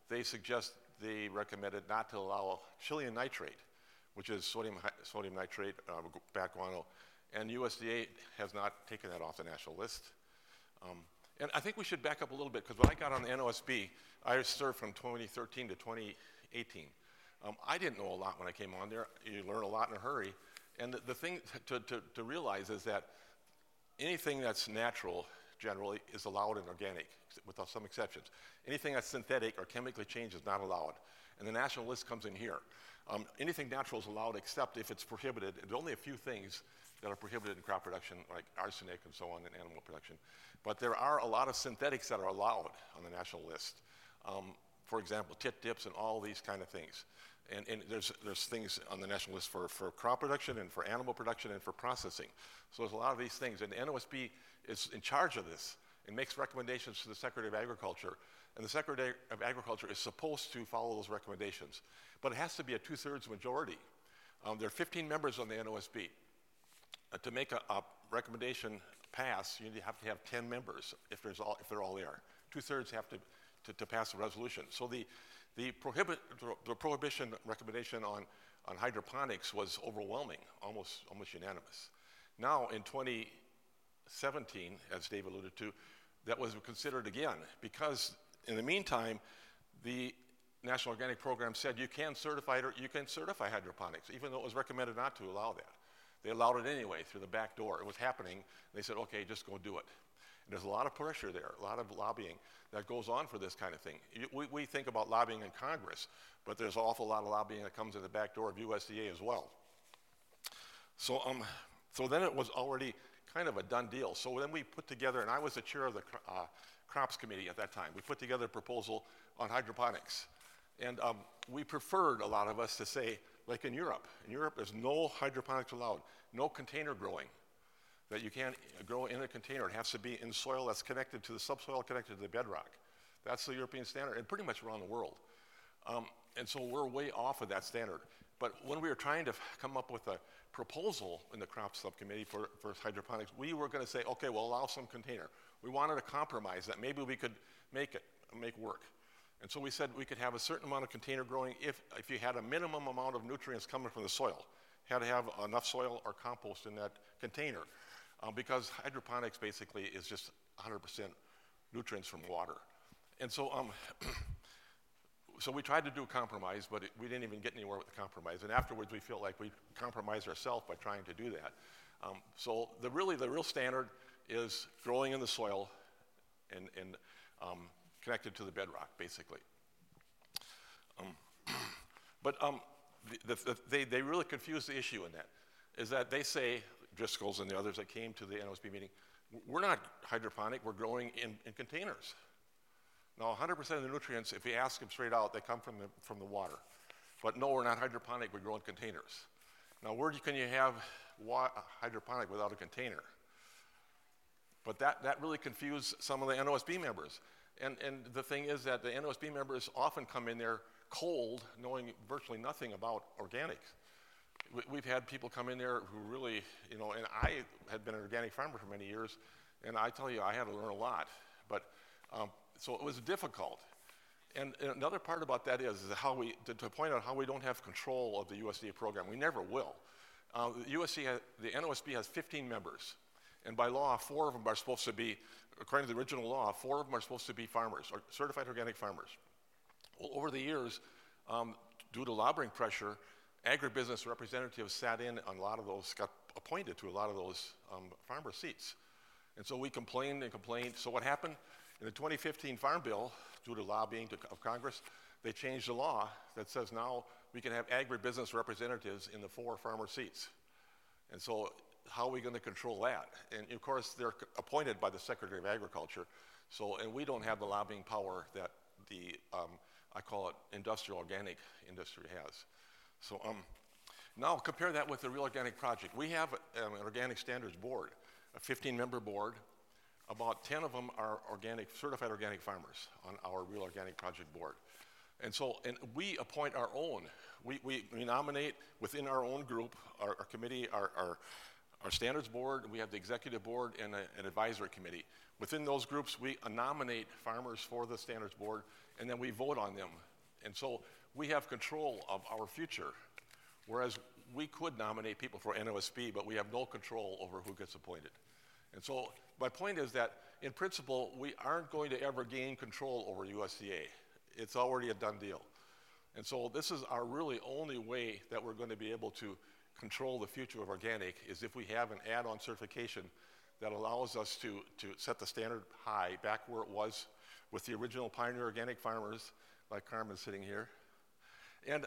they recommended not to allow Chilean nitrate, which is sodium nitrate, bat guano, and USDA has not taken that off the national list. And I think we should back up a little bit, because when I got on the NOSB, I served from 2013 to 2018. I didn't know a lot when I came on there. You learn a lot in a hurry. And the thing to realize is that anything that's natural generally is allowed in organic, with some exceptions. Anything that's synthetic or chemically changed is not allowed. And the national list comes in here. Anything natural is allowed except if it's prohibited. There's only a few things that are prohibited in crop production, like arsenic and so on in animal production. But there are a lot of synthetics that are allowed on the national list. For example, tit dips and all these kind of things. And there's things on the national list for crop production and for animal production and for processing. So there's a lot of these things. And the NOSB is in charge of this and makes recommendations to the Secretary of Agriculture. And the Secretary of Agriculture is supposed to follow those recommendations. But it has to be a 2/3 majority. There are 15 members on the NOSB. To make a recommendation pass, you have to have 10 members if they're all there. 2/3 have to pass the resolution. So the prohibition recommendation on hydroponics was overwhelming, almost unanimous. Now in 2017, as Dave alluded to, that was considered again, because in the meantime, the National Organic Program said you can certify hydroponics, even though it was recommended not to allow that. They allowed it anyway through the back door. It was happening. They said, okay, just go do it. And there's a lot of pressure there, a lot of lobbying that goes on for this kind of thing. We think about lobbying in Congress, but there's an awful lot of lobbying that comes in the back door of USDA as well. So then it was already kind of a done deal. So then we put together, and I was the chair of the crops committee at that time. We put together a proposal on hydroponics. And we preferred, a lot of us, to say, like in Europe. In Europe, there's no hydroponics allowed, no container growing, that you can't grow in a container. It has to be in soil that's connected to the subsoil, connected to the bedrock. That's the European standard, and pretty much around the world. And so we're way off of that standard. But when we were trying to come up with a proposal in the crops subcommittee for hydroponics, we were going to say, okay, we'll allow some container. We wanted a compromise that maybe we could make work. And so we said we could have a certain amount of container growing if you had a minimum amount of nutrients coming from the soil. You had to have enough soil or compost in that container, because hydroponics basically is just 100% nutrients from water. And so so we tried to do a compromise, but we didn't even get anywhere with the compromise. And afterwards, we felt like we compromised ourselves by trying to do that. So the real standard is growing in the soil and connected to the bedrock, basically. But they really confuse the issue in that, is that they say, Driscoll's and the others that came to the NOSB meeting, we're not hydroponic, we're growing in containers. Now, 100% of the nutrients, if you ask them straight out, they come from the water. But no, we're not hydroponic, we grow in containers. Now, where can you have hydroponic without a container? But that really confused some of the NOSB members. And the thing is that the NOSB members often come in there cold, knowing virtually nothing about organics. We've had people come in there who really, and I had been an organic farmer for many years, and I tell you, I had to learn a lot. But so it was difficult. And another part about that is how to point out how we don't have control of the USDA program. We never will. The NOSB has 15 members, And by law, 4 of them are supposed to be, according to the original law, 4 of them are supposed to be farmers, or certified organic farmers. Well, over the years, due to lobbying pressure, agribusiness representatives sat in on a lot of those, got appointed to a lot of those farmer seats. And so we complained and complained. So what happened? In the 2015 Farm Bill, due to lobbying of Congress, they changed the law that says now we can have agribusiness representatives in the 4 farmer seats. And so how are we going to control that? And of course, they're appointed by the Secretary of Agriculture. So, and we don't have the lobbying power that the, I call it industrial organic industry has. So now compare that with the Real Organic Project. We have an Organic Standards Board, a 15-member board. About 10 of them are organic, certified organic farmers on our Real Organic Project board. And so, and we appoint our own. We nominate within our own group, our committee, our standards board, we have the executive board and an advisory committee. Within those groups, we nominate farmers for the standards board, and then we vote on them. And so we have control of our future, whereas we could nominate people for NOSP, but we have no control over who gets appointed. And so my point is that, in principle, we aren't going to ever gain control over USDA. It's already a done deal. And so this is our really only way that we're going to be able to control the future of organic, is if we have an add-on certification that allows us to set the standard high back where it was with the original pioneer organic farmers, like Carmen sitting here, and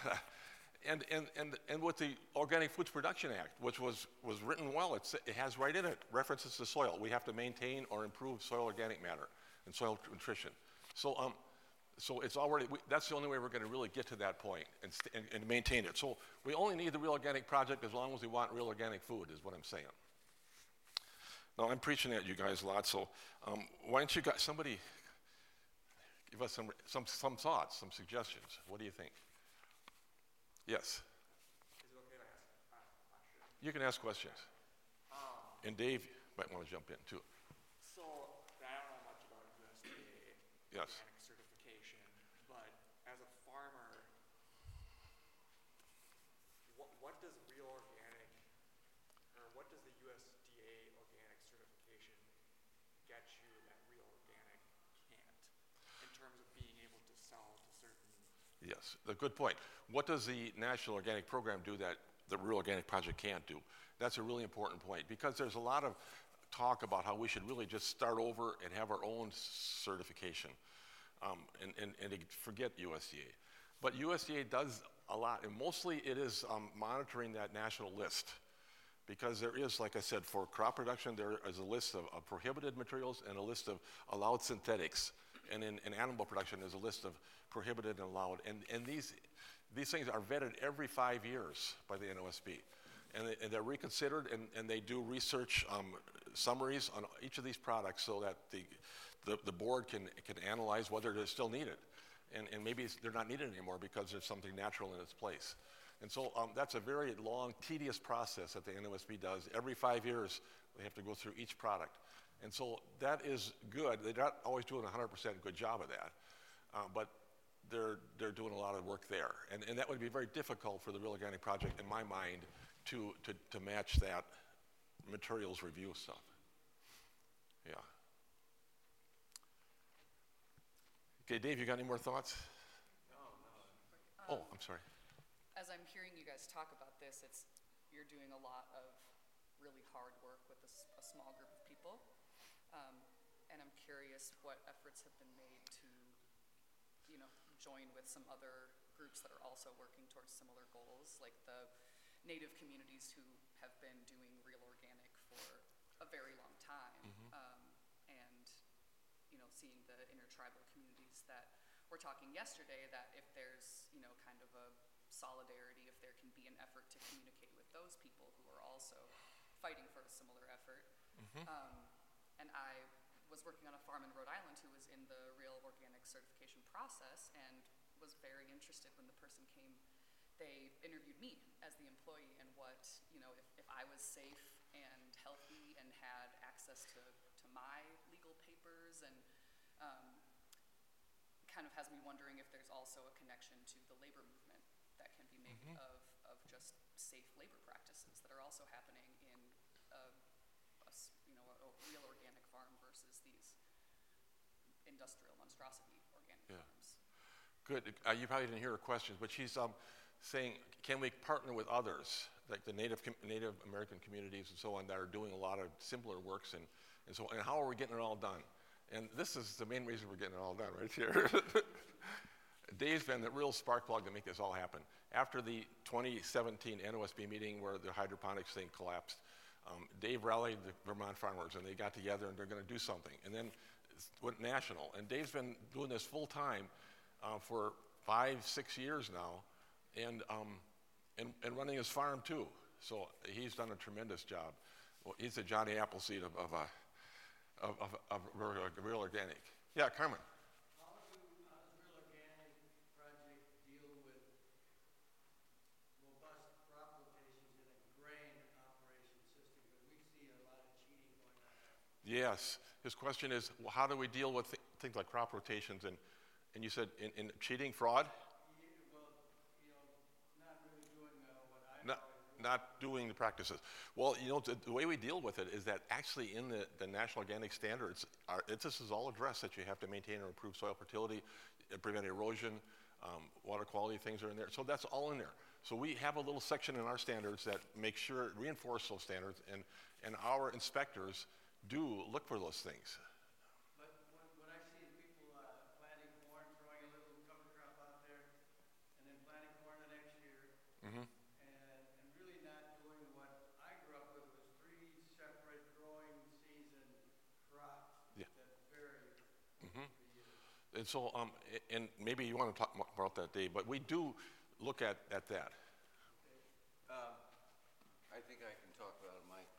with the Organic Foods Production Act, which was written well. It has right in it references to soil. We have to maintain or improve soil organic matter and soil nutrition. So, so it's already, that's the only way we're going to really get to that point and maintain it. So we only need the Real Organic Project as long as we want real organic food, is what I'm saying. Now, I'm preaching at you guys a lot, so why don't you guys, somebody give us some thoughts, some suggestions. What do you think? Yes? Is it okay to ask a question? You can ask questions. And Dave might want to jump in, too. So, I don't know much about USDA Yes. organic certification, but as a farmer, what does real organic, or what does the USDA organic certification get you that real organic can't, in terms of being able to sell to certain... Yes, a good point. What does the National Organic Program do that the Real Organic Project can't do? That's a really important point, because there's a lot of talk about how we should really just start over and have our own certification and forget USDA. But USDA does a lot, and mostly it is monitoring that national list. Because there is, like I said, for crop production, there is a list of prohibited materials and a list of allowed synthetics. And in animal production, there's a list of prohibited and allowed. And these things are vetted every 5 years by the NOSP. And they're reconsidered, and they do research summaries on each of these products so that the board can analyze whether they're still needed. And maybe they're not needed anymore because there's something natural in its place. And so that's a very long, tedious process that the NOSP does. Every 5 years, they have to go through each product. And so that is good. They're not always doing a 100% good job of that, but they're doing a lot of work there. And that would be very difficult for the Real Organic Project, in my mind, to match that materials review stuff. Yeah. Okay, Dave, you got any more thoughts? No. Oh, I'm sorry. As I'm hearing you guys talk about this, you're doing a lot of really hard work with a small group of people. And I'm curious what efforts have been made to, join with some other groups that are also working towards similar goals, like the Native communities who have been doing real organic for a very long time. And, seeing the intertribal communities that were talking yesterday, that if there's, kind of a solidarity, if there can be an effort to communicate with those people who are also fighting for a similar effort. And I was working on a farm in Rhode Island who was in the real organic certification process and was very interested when the person came. They interviewed me as the employee and what, if I was safe and healthy and had access to my legal papers, and kind of has me wondering if there's also a connection to the labor movement that can be made of just safe labor practices that are also happening in a about a real organic farm versus these industrial monstrosity organic farms. Good. You probably didn't hear her questions, but she's saying, can we partner with others, like the Native American communities and so on, that are doing a lot of similar works, and so on, and how are we getting it all done? And this is the main reason we're getting it all done right here. Dave's been the real spark plug to make this all happen. After the 2017 NOSB meeting where the hydroponics thing collapsed, Dave rallied the Vermont farmers, and they got together, and they're going to do something. And then it went national. And Dave's been doing this full time for 5-6 years now, and running his farm too. So he's done a tremendous job. Well, he's a Johnny Appleseed of real organic. Yeah, Carmen. How does Real Organic Project deal with robust crop rotations in a grain operation system? Because we see a lot of cheating going on there. Yes. His question is, well, how do we deal with things like crop rotations? And you said in cheating, fraud? Yeah, well, not really doing what I Not doing the practices. Well, the way we deal with it is that actually in the National Organic Standards, this is all addressed, that you have to maintain or improve soil fertility, prevent erosion, water quality things are in there. So that's all in there. So we have a little section in our standards that make sure, reinforce those standards, and our inspectors do look for those things. But when I see people planting corn, throwing a little cover crop out there, and then planting corn the next year, Mm-hmm. and really not doing what I grew up with was 3 separate growing season crops Yeah. that vary Mm-hmm. every year. And so, and maybe you want to talk more about that, Dave, but we do look at that. I think I can talk about it, Mike.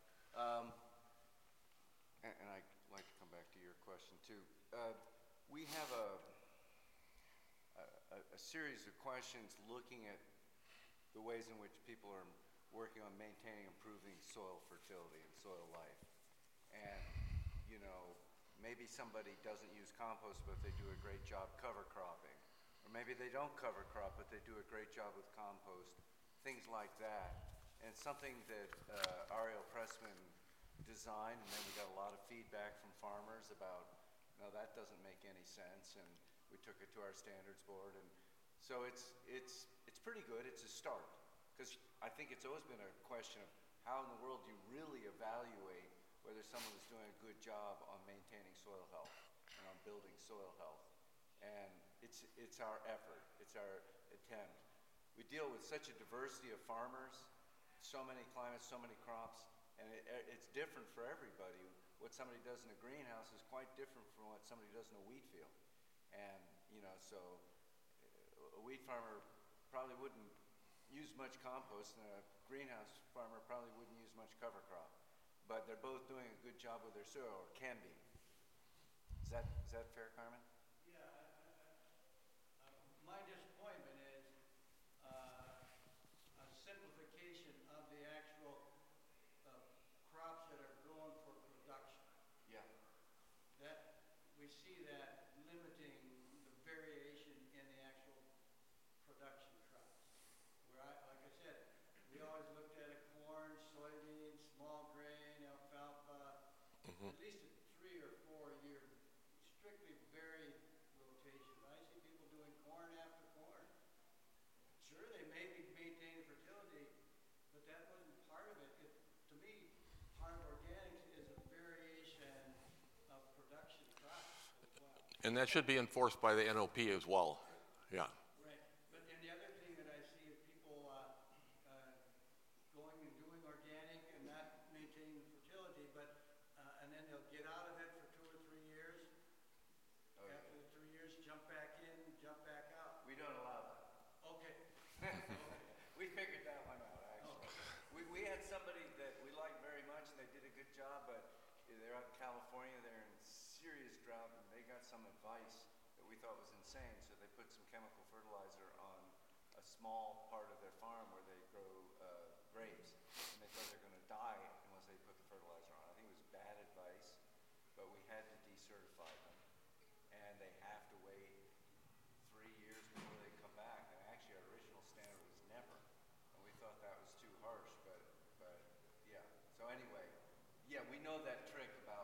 And I'd like to come back to your question too. We have a series of questions looking at the ways in which people are working on maintaining, improving soil fertility and soil life. And, maybe somebody doesn't use compost, but they do a great job cover cropping. Or maybe they don't cover crop, but they do a great job with compost, things like that. And something that Ariel Pressman designed, and then we got a lot of feedback from farmers about, no, that doesn't make any sense, and we took it to our standards board. And so it's pretty good. It's a start. Because I think it's always been a question of how in the world do you really evaluate whether someone is doing a good job on maintaining soil health and on building soil health. And it's our effort, it's our attempt. We deal with such a diversity of farmers, so many climates, so many crops, and it's different for everybody. What somebody does in a greenhouse is quite different from what somebody does in a wheat field. And, so a wheat farmer probably wouldn't use much compost, and a greenhouse farmer probably wouldn't use much cover crop. But they're both doing a good job with their soil, or can be. Is that fair, Carmen? Yeah, my disappointment is a simplification of the actual crops that are grown for production. Yeah. That we see that limiting the variation in the actual production crops. Where like I said, we always looked at a corn, soybeans, small grain, alfalfa, at least a 3 or 4 year strictly varied rotation. I see people doing corn after corn. Sure, they may be maintaining fertility, but that wasn't part of it. To me, part of organics is a variation of production crops as well. And that should be enforced by the NOP as well. Yeah. Right. But then the other thing that I see is people going and doing organic and not maintaining fertility, but and then they'll get out of it for 2 or 3 years. Oh, yeah. After the 3 years, jump back in, jump back out. We don't allow that. Okay. We figured that one out, actually. We had somebody that we liked very much, and they did a good job, but they're out in California, they're in serious drought, and they got some advice that we thought was insane, so they put some chemical fertilizer on a small part of their farm where they grow grapes, and they thought they were going to die unless they put the fertilizer on. I think it was bad advice, but we had to decertify them, and they have to wait 3 years before they come back. And actually, our original standard was never, and we thought that was too harsh. But yeah. So anyway, yeah, we know that trick about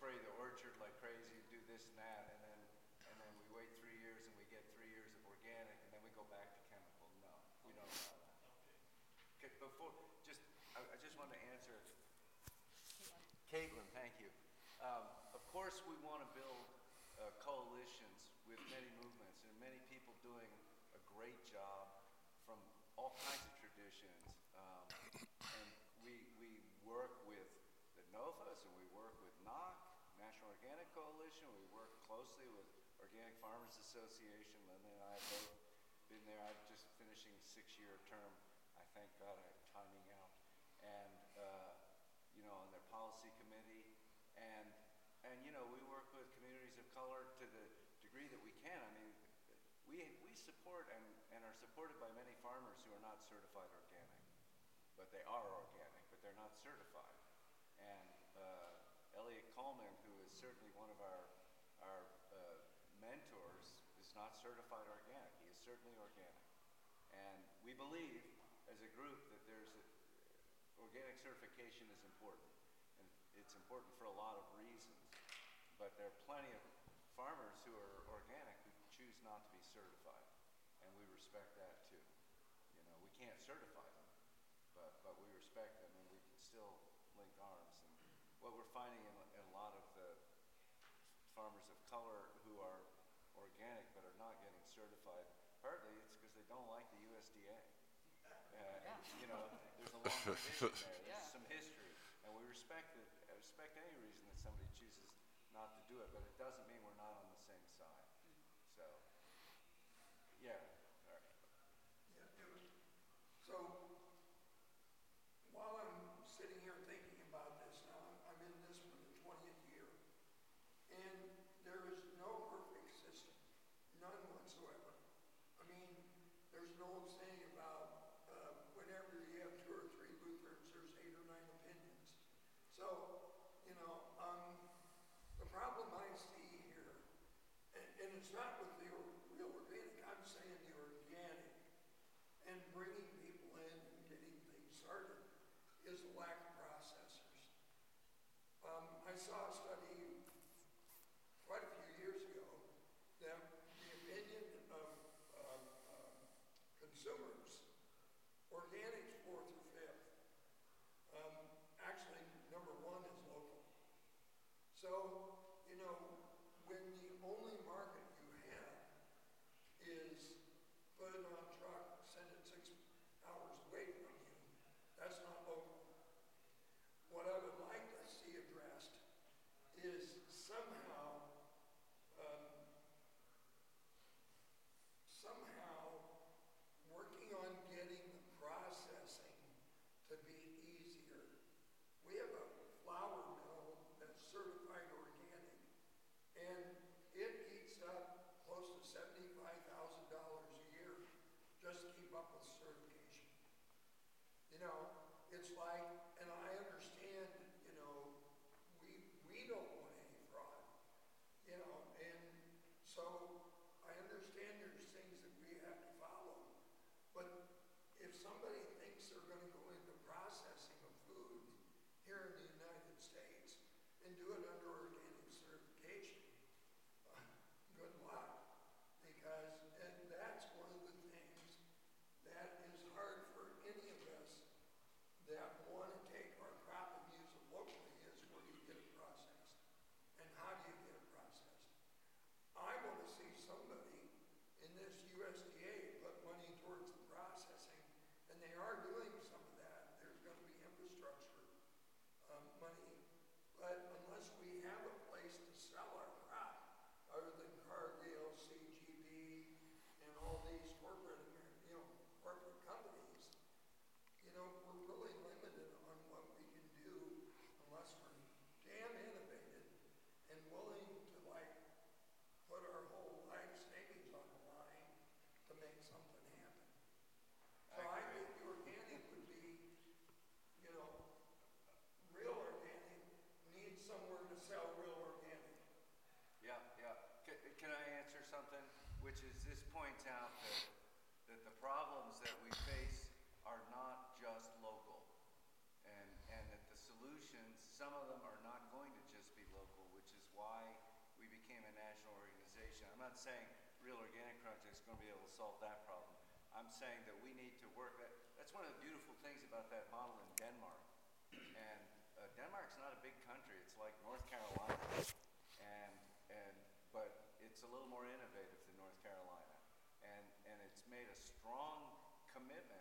spray the orchard like crazy and do this and that, and then we wait 3 years and we get 3 years of organic, and then we go back to chemical. No, we don't allow that. Okay, I just want to answer. Caitlin, thank you. Of course, we want to build coalitions with many movements and many people doing a great job from all kinds of traditions. And we work with the NOFAs and we work with NOC, National Organic Coalition. We work closely with Organic Farmers Association. Linda and I have both been there. I'm just finishing a 6-year term. I thank God I'm timing out. And, on their policy committee. And we work with communities of color to the degree that we can. I mean, we support and are supported by many farmers who are not certified organic. But they are organic, but they're not certified. And Elliot Coleman, who is certainly one of our mentors, is not certified organic. He is certainly organic. And we believe, as a group, that organic certification is important. And it's important for a lot of reasons. But there are plenty of farmers who are organic who choose not to be certified. And we respect that too. We can't certify them, but we respect them, and we can still link arms. And what we're finding in a lot of the farmers of color who are organic but are not getting certified, partly it's because they don't like the USDA. There's a long tradition there. There's some history, and we respect it. I respect any reason that somebody chooses not to do it, but it doesn't mean we're not on the same side. So, yeah. All right. So, while I'm sitting here thinking about this, now I'm in this for the 20th year, and there is no perfect system, none whatsoever. I mean, there's an old saying about whenever you have 2 or 3 Lutherans, there's 8 or 9 opinions. So, the problem I see here, and it's not with the real organic, I'm saying the organic, and bringing people in and getting things started, is a lack of processors. I saw a study quite a few years ago that the opinion of consumers, organic's 4th or 5th. Actually, number 1 is local. So, when the only market you have is put it on a truck, send it 6 hours away from you, that's not local. What I would like to see addressed is somehow working on getting the processing to be easier. We have a flour mill that's certified organic, and it eats up close to $75,000 a year just to keep up with certification. It's like, and I understand, we don't want any fraud, and so I understand there's things that we have to follow. But if somebody thinks they're going to go into processing of food here in the United States and do it under organic certification, good luck. And that's one of the things that is hard for any of us that want to take our crop and use it locally, is where do you get it processed? And how do you get it processed? I want to see somebody in this USDA put money towards the processing, and they are doing some of that. There's going to be infrastructure money, but unless we have a place to sell our crop, other than Cargill, CGB, and all these corporate companies, we're really limited on what we can do unless we're damn innovative and willing to put our whole life savings on the line to make something happen. So I think the organic would be, real organic needs somewhere to sell real organic. Yeah. Can I answer something? Which is, this points out that the problems that we face are not just local, and that the solutions, some of them are not going to just be local, which not saying Real Organic Project is going to be able to solve that problem. I'm saying that we need to work. That's one of the beautiful things about that model in Denmark. And Denmark's not a big country. It's like North Carolina, but it's a little more innovative than North Carolina, and it's made a strong commitment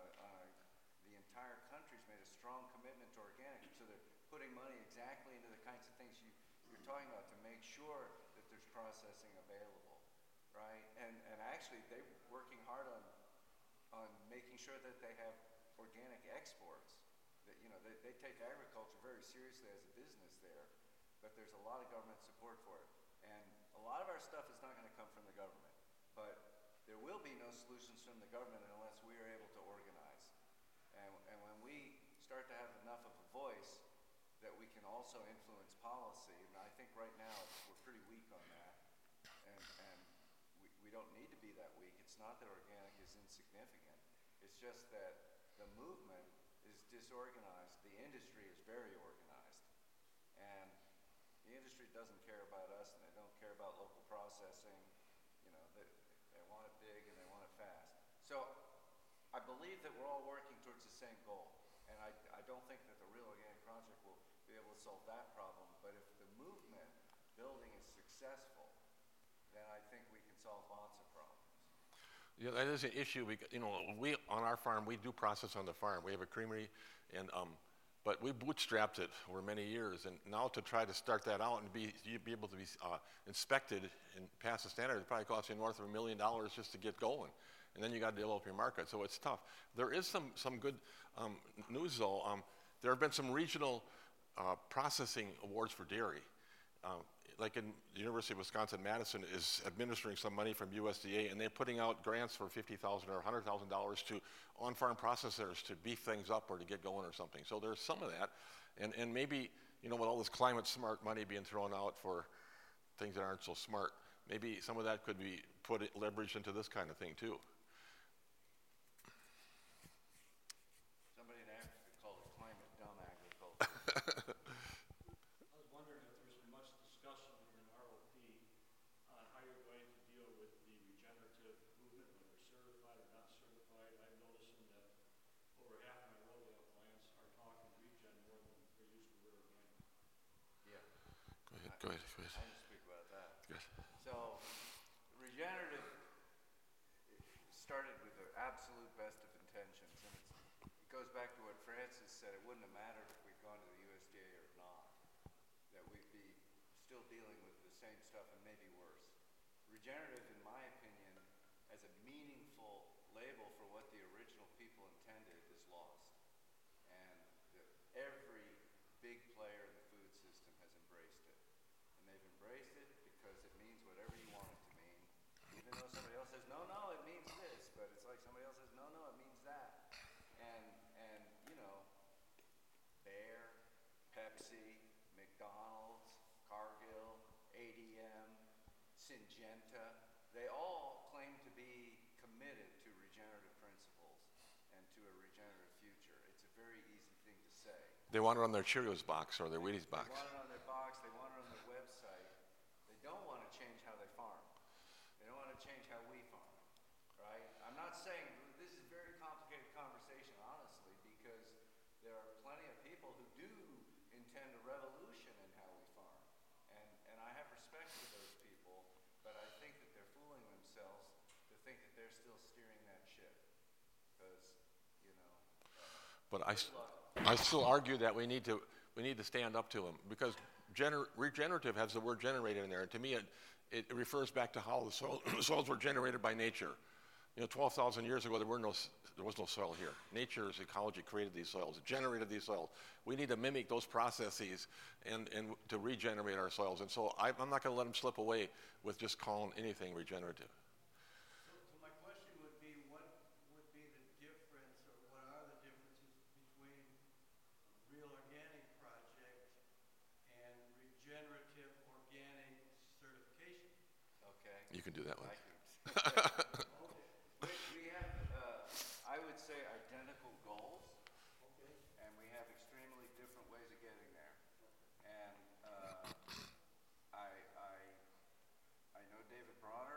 the entire country's made a strong commitment to organic. So they're putting money exactly into the kinds of things you're talking about to make sure that there's processing available, right? And actually they're working hard on making sure that they have organic exports. That, you know, they take agriculture very seriously as a business there, but there's a lot of government support for it. And a lot of our stuff is not going to come from the government, but there will be no solutions from the government unless we are able to organize. And when we start to have enough of a voice that we can also influence policy, and I think right now we're pretty weak on that, and we don't need to be that weak. It's not that organic is insignificant. It's just that the movement is disorganized. The industry is very organized. And the industry doesn't care about us, and they don't care about local processing. You know, they want it big and they want it fast. So I believe that we're all working towards the same goal. And I don't think that the Real Organic Project will be able to solve that problem. But if the movement building is successful, then I think we can solve lots of problems. Yeah, that is an issue. We on our farm, we do process on the farm. We have a creamery, and but we bootstrapped it over many years. And now to try to start that out and be able to be inspected and pass the standard, it probably costs you north of $1 million just to get going. And then you got to develop your market, so it's tough. There is some good news though. There have been some regional processing awards for dairy. Like in the University of Wisconsin-Madison is administering some money from USDA, and they're putting out grants for $50,000 or $100,000 to on-farm processors to beef things up or to get going or something. So there's some of that, and maybe, you know, with all this climate smart money being thrown out for things that aren't so smart, maybe some of that could be leveraged into this kind of thing too. Somebody in Africa called it climate dumb agriculture. I was wondering if there's been much discussion in ROP on how you're going to deal with the regenerative movement, whether certified or not certified. I'm noticing that over half my rodeo plants are talking regen more than they're used to real organic. Yeah. Go ahead. I can speak about that. Good. So, regenerative started with the absolute best of intentions, and it goes back to what Francis said. It wouldn't have mattered if we'd gone to the USDA or not, that we'd be still dealing with the same stuff and maybe worse. Regenerative, in my opinion, as a meaningful label for what the original people intended, is lost. And every big player in the food system has embraced it. And they've embraced it because it means whatever you want it to mean, even though somebody else says, no, it means this, but it's like somebody else says, no, it means that. And you know, Bayer, Pepsi, McDonald's, Cargill, ADM, Syngenta, they all claim to be committed to regenerative principles and to a regenerative future. It's a very easy thing to say. They want it on their Cheerios box or their Wheaties box. They want it on their box, they want it on their website. They don't want to change how they farm. They don't want to change how we farm, right? I'm not saying, this is a very complicated conversation, honestly, because there are plenty of people who do intend a revolution in how we farm. And I have respect for those people, but I think that they're fooling themselves to think that they're still steering that ship. Because, you know, But I still argue that we need to stand up to them, because regenerative has the word generated in there, and to me it refers back to how the soils were generated by nature. You know, 12,000 years ago there was no soil here. Nature's ecology created these soils, it generated these soils. We need to mimic those processes and to regenerate our soils. And so I'm not going to let them slip away with just calling anything regenerative. So my question would be, what would be the difference, or what are the differences between Real Organic Project and regenerative organic certification? okay. You can do that one. I can. We have, I would say, identical goals, and we have extremely different ways of getting there. And I know David Bronner,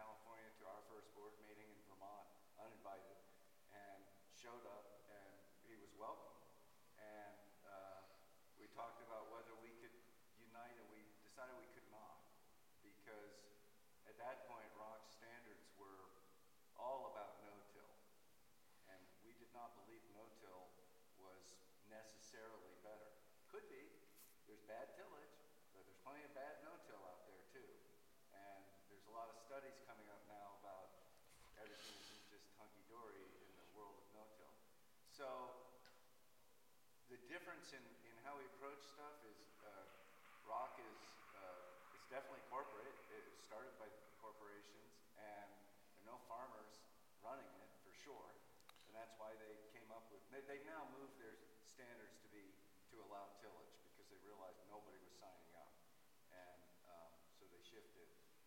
California to our first board meeting in Vermont, uninvited, and showed up, and he was welcome. And we talked about whether we could unite, and we decided we could not, because at that point, Rock's standards were all about no-till, and we did not believe no-till was necessarily better. Could be. There's bad tillage, but there's plenty of bad no-till out there too. And there's a lot of studies coming up now about everything isn't just hunky-dory in the world of no-till. So the difference in how we approach stuff is Rock is it's definitely corporate. It was started by corporations, and there are no farmers running it for sure. And that's why they came up with, they've now moved their standards to allow tillage because they realized nobody was signing up. And so they shifted.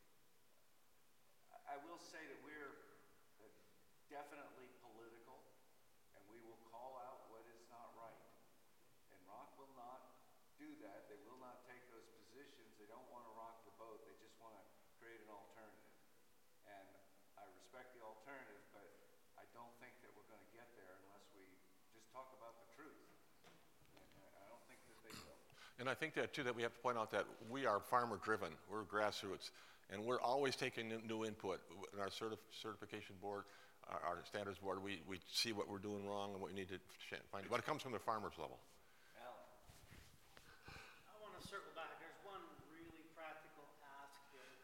I will say that we're definitely political, and we will call out what is not right. And Rock will not do that. They will not take those positions. They don't want to rock the boat. They just want to create an alternative. And I respect the alternative, but I don't think that we're going to get there unless we just talk about the truth. And I don't think that they will. And I think that too, that we have to point out that we are farmer driven, we're grassroots, and we're always taking new input. In our certification board, our standards board, we see what we're doing wrong and what we need to find, but it comes from the farmers level. Alan. I want to circle back. There's one really practical ask here.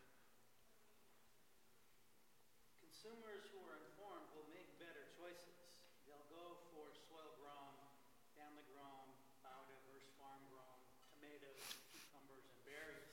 Consumers who are informed will make better choices. They'll go for soil-grown, family-grown, biodiverse, farm-grown tomatoes, cucumbers, and berries.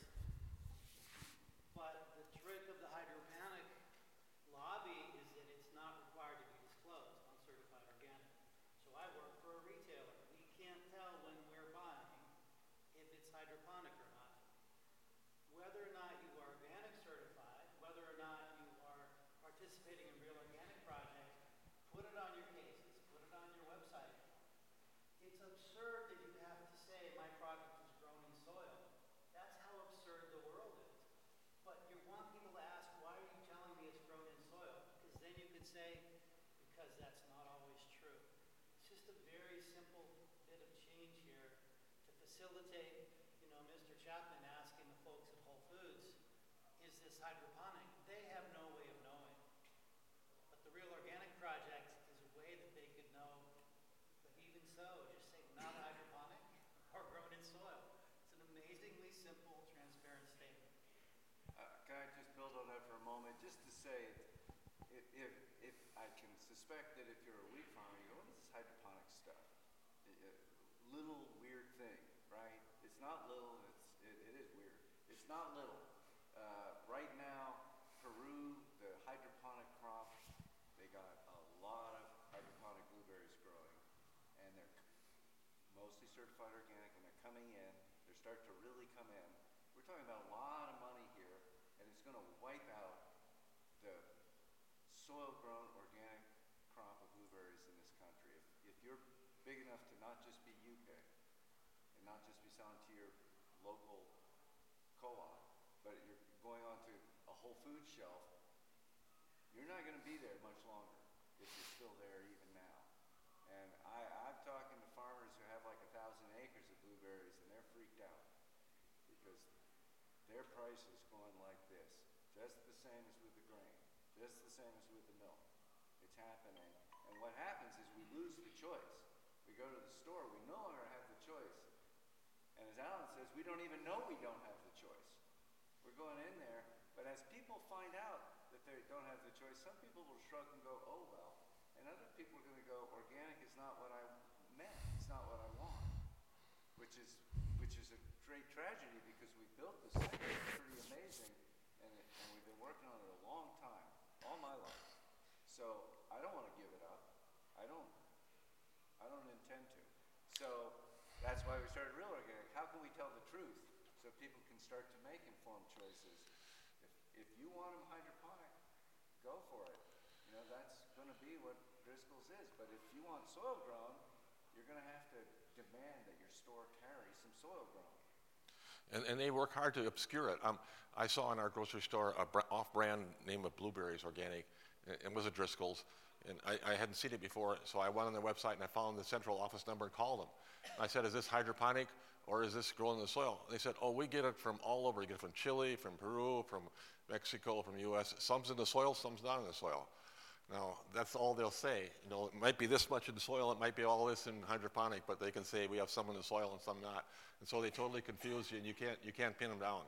But the trick of the hydroponic lobby is that it's not required to be disclosed, uncertified organic. So I work for a retailer. We can't tell when we're buying if it's hydroponic or not. Whether or not you are organic certified, whether or not you are participating in Real Organic Project, put it on your cases, put it on your website. It's absurd that you have to say my product is grown in soil. That's how absurd the world is. But you want people to ask, why are you telling me it's grown in soil? Because then you could say, because that's not always true. It's just a very simple bit of change here to facilitate, Mr. Chapman asking the folks at Whole Foods, is this hydroponic? They have no way of knowing. But the Real Organic Project is a way that they could know. But even so, just say not hydroponic or grown in soil. It's an amazingly simple, transparent statement. Can I just build on that for a moment? Just to say, if I can suspect that if you're a wheat farmer, you go, what is this hydroponic stuff? Little weird thing, right? It's not little, it is weird. It's not little. Right now, Peru, the hydroponic crop, they got a lot of hydroponic blueberries growing, and they're mostly certified organic, and they're coming in. They're starting to really come in. We're talking about a lot of money here, and it's going to wipe out the soil-grown organic crop of blueberries in this country. If you're big enough to not just be UPIC and not just be selling to your local co-op, but you're going on to a Whole Foods shelf, you're not going to be there much longer if you're still there even now. And I'm talking to farmers who have like 1,000 acres of blueberries, and they're freaked out because their price is going like this, just the same as with the grain, just the same as with the milk. It's happening. And what happens is we lose the choice. We go to the store, we no longer have the choice. And as Alan says, we don't even know we don't have the choice. We're going in there, but as people find out that they don't have the choice, some people will shrug and go, oh well. And other people are going to go, organic is not what I meant. It's not what I want. Which is a great tragedy because we built this thing. It's pretty amazing. And we've been working on it a long time, all my life. So I don't want to give it up. I don't intend to. So that's why we started Real Organic. How can we tell the truth so people can start to make informed choices? If you want them hydroponic, go for it. That's going to be what Driscoll's is. But if you want soil grown, you're going to have to demand that your store carry some soil grown. And they work hard to obscure it. I saw in our grocery store a off-brand name of blueberries, organic, and it was a Driscoll's. And I hadn't seen it before, so I went on their website and I found the central office number and called them. I said, is this hydroponic or is this grown in the soil? And they said, oh, we get it from all over. We get it from Chile, from Peru, from Mexico, from the US. Some's in the soil, some's not in the soil. Now, that's all they'll say. You know, it might be this much in the soil, it might be all this in hydroponic, but they can say we have some in the soil and some not. And so they totally confuse you, and you can't pin them down.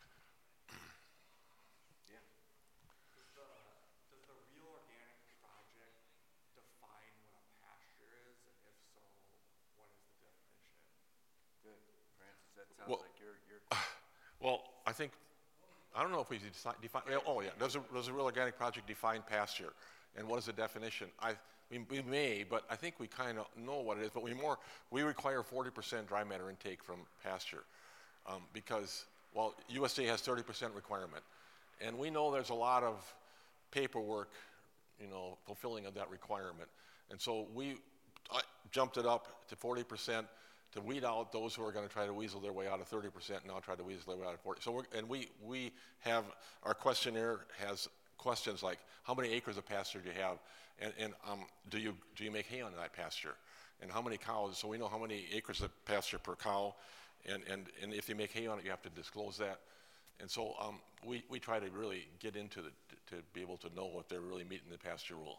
Does the Real Organic Project define what a pasture is, and if so, what is the definition? Good, Francis, that sounds Well- like you're Well, I don't know if we define, oh yeah, does the Real Organic Project define pasture? And what is the definition? We may, but I think we kind of know what it is, but we require 40% dry matter intake from pasture because, well, USDA has 30% requirement. And we know there's a lot of paperwork, you know, fulfilling of that requirement. And so I jumped it up to 40% to weed out those who are going to try to weasel their way out of 30% and now try to weasel their way out of 40. So we have, our questionnaire has questions like, how many acres of pasture do you have? And do you make hay on that pasture? And how many cows? So we know how many acres of pasture per cow. And if you make hay on it, you have to disclose that. And so we try to really get into to be able to know if they're really meeting the pasture rule.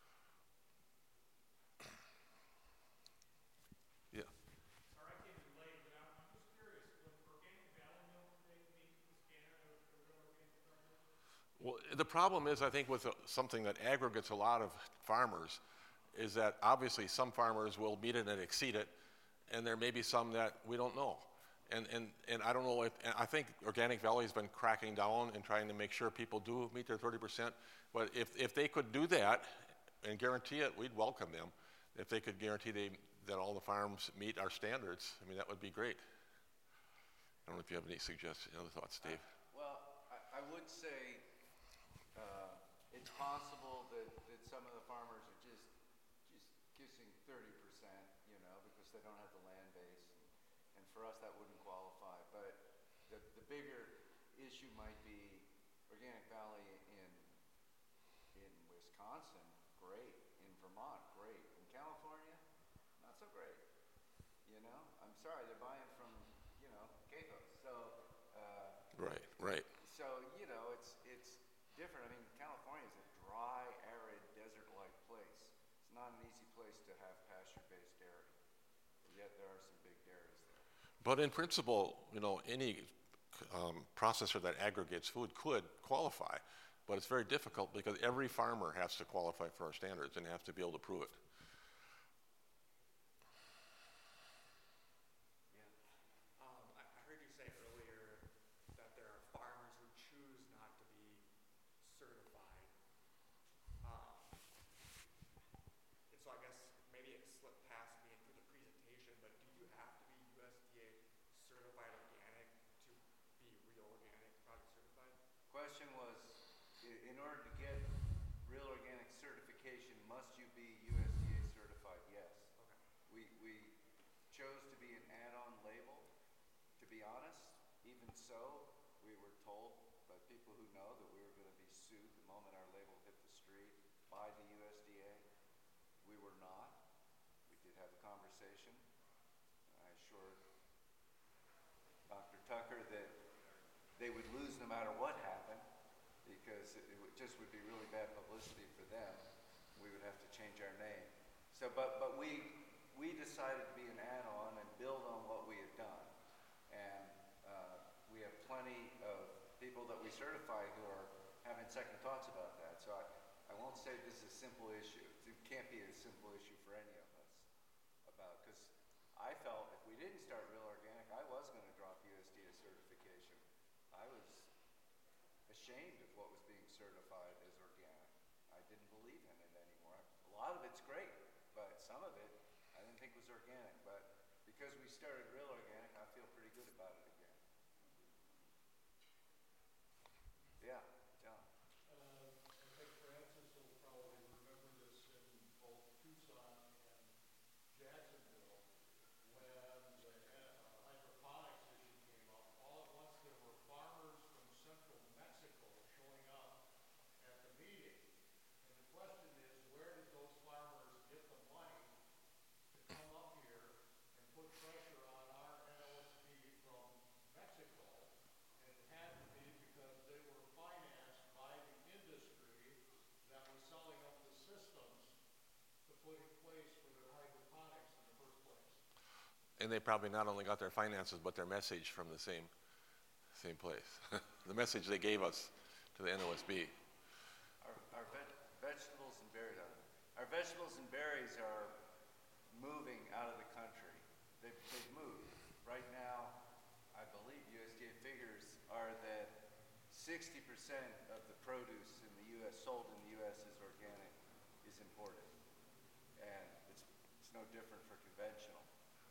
Yeah. Sorry, I came in late, but I'm just curious, would Organic Valley Milk meet the standard of the Real Organic Project? Well, the problem is, I think, with something that aggregates a lot of farmers, is that obviously some farmers will meet it and exceed it, and there may be some that we don't know. And I don't know if, I think Organic Valley has been cracking down and trying to make sure people do meet their 30%, but if they could do that and guarantee it, we'd welcome them. If they could guarantee that all the farms meet our standards, I mean, that would be great. I don't know if you have any suggestions, other thoughts, Dave? Well, I would say it's possible that some of the farmers are just kissing 30%, you know, because they don't have the land base, and for us that wouldn't qualify. But the bigger issue might be Organic Valley in Wisconsin, great. In Vermont, great. In California, not so great. You know, I'm sorry, they're buying from, you know, Caicos. So. Right. So, you know, it's different. I mean, California is a dry, arid, desert-like place. It's not an easy place to have pasture-based dairy. Yet there are some big dairies there. But in principle, you know, any processor that aggregates food could qualify, but it's very difficult because every farmer has to qualify for our standards and have to be able to prove it. I heard you say earlier that there are farmers who choose not to be certified. And so I guess maybe it slipped past me through the presentation, but do you have to be USDA certified organic to be Real Organic Project certified? Question was, in order to get Real Organic certification, must you be USDA certified? Yes. Okay. We chose to be an add-on label. To be honest, even so, we were told by people who know that we were going to be sued the moment our label hit the street by the USDA. We were not. We did have a conversation. I assured Dr. Tucker that they would lose no matter what happened because it just would be really bad publicity for them. We would have to change our name. So, but we decided to be an add-on and build on what we had done. And we have plenty of people that we certify who are having second thoughts about that. So I won't say this is a simple issue. It can't be a simple issue for any of us because I felt if we didn't start Real Organic, I was going to drop USDA certification. I was ashamed of what was being certified as organic. I didn't believe in it anymore. A lot of it's great, but some of it I didn't think was organic. But because we started Real Organic, I feel pretty good about it again. Yeah, John. I think Francis will probably remember this in both Tucson and Jacksonville, when the hydroponics issue came up, all place for their hydroponics in the first place. And they probably not only got their finances, but their message from the same place. The message they gave us to the NOSB. Our vegetables and berries, our vegetables and berries are moving out of the country. They've moved. Right now, I believe USDA figures are that 60% of the produce in the U.S., sold in the U.S. is organic, is imported. And it's no different for conventional.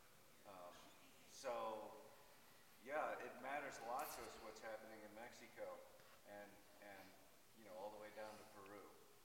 So, yeah, it matters a lot to us what's happening in Mexico and you know, all the way down to Peru.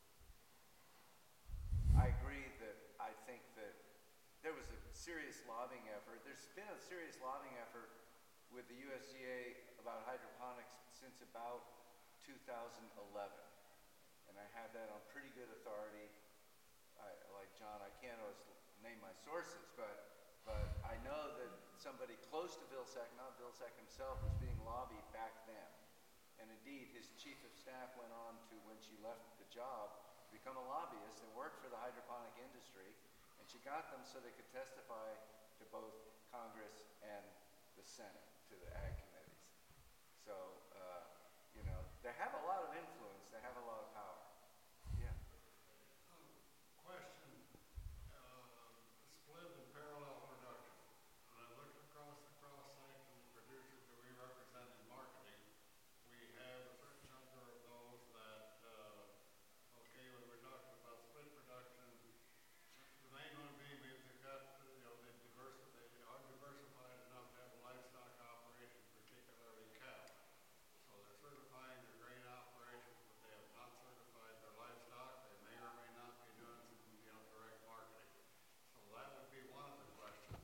I agree that I think that there was a serious lobbying effort. There's been a serious lobbying effort with the USDA about hydroponics since about 2011. And I have that on pretty good authority. Like John, I can't always name my sources, but I know that somebody close to Vilsack, not Vilsack himself, was being lobbied back then. And indeed, his chief of staff went on to, when she left the job, become a lobbyist and work for the hydroponic industry. And she got them so they could testify to both Congress and the Senate, to the ag committees. So, you know, they have a lot of influence, they have a lot of power. Yeah. Question, split and parallel production. When I looked across the cross-section of producers that we represent in marketing, we have a certain number of those that, okay, when we're talking about split production, the main one being they've got, you know, they are diversified enough to have a livestock operation, particularly cattle. So they're certifying their grain operations, but they have not certified their livestock. They may or may not be doing some, you know, direct marketing. So that would be one of the questions.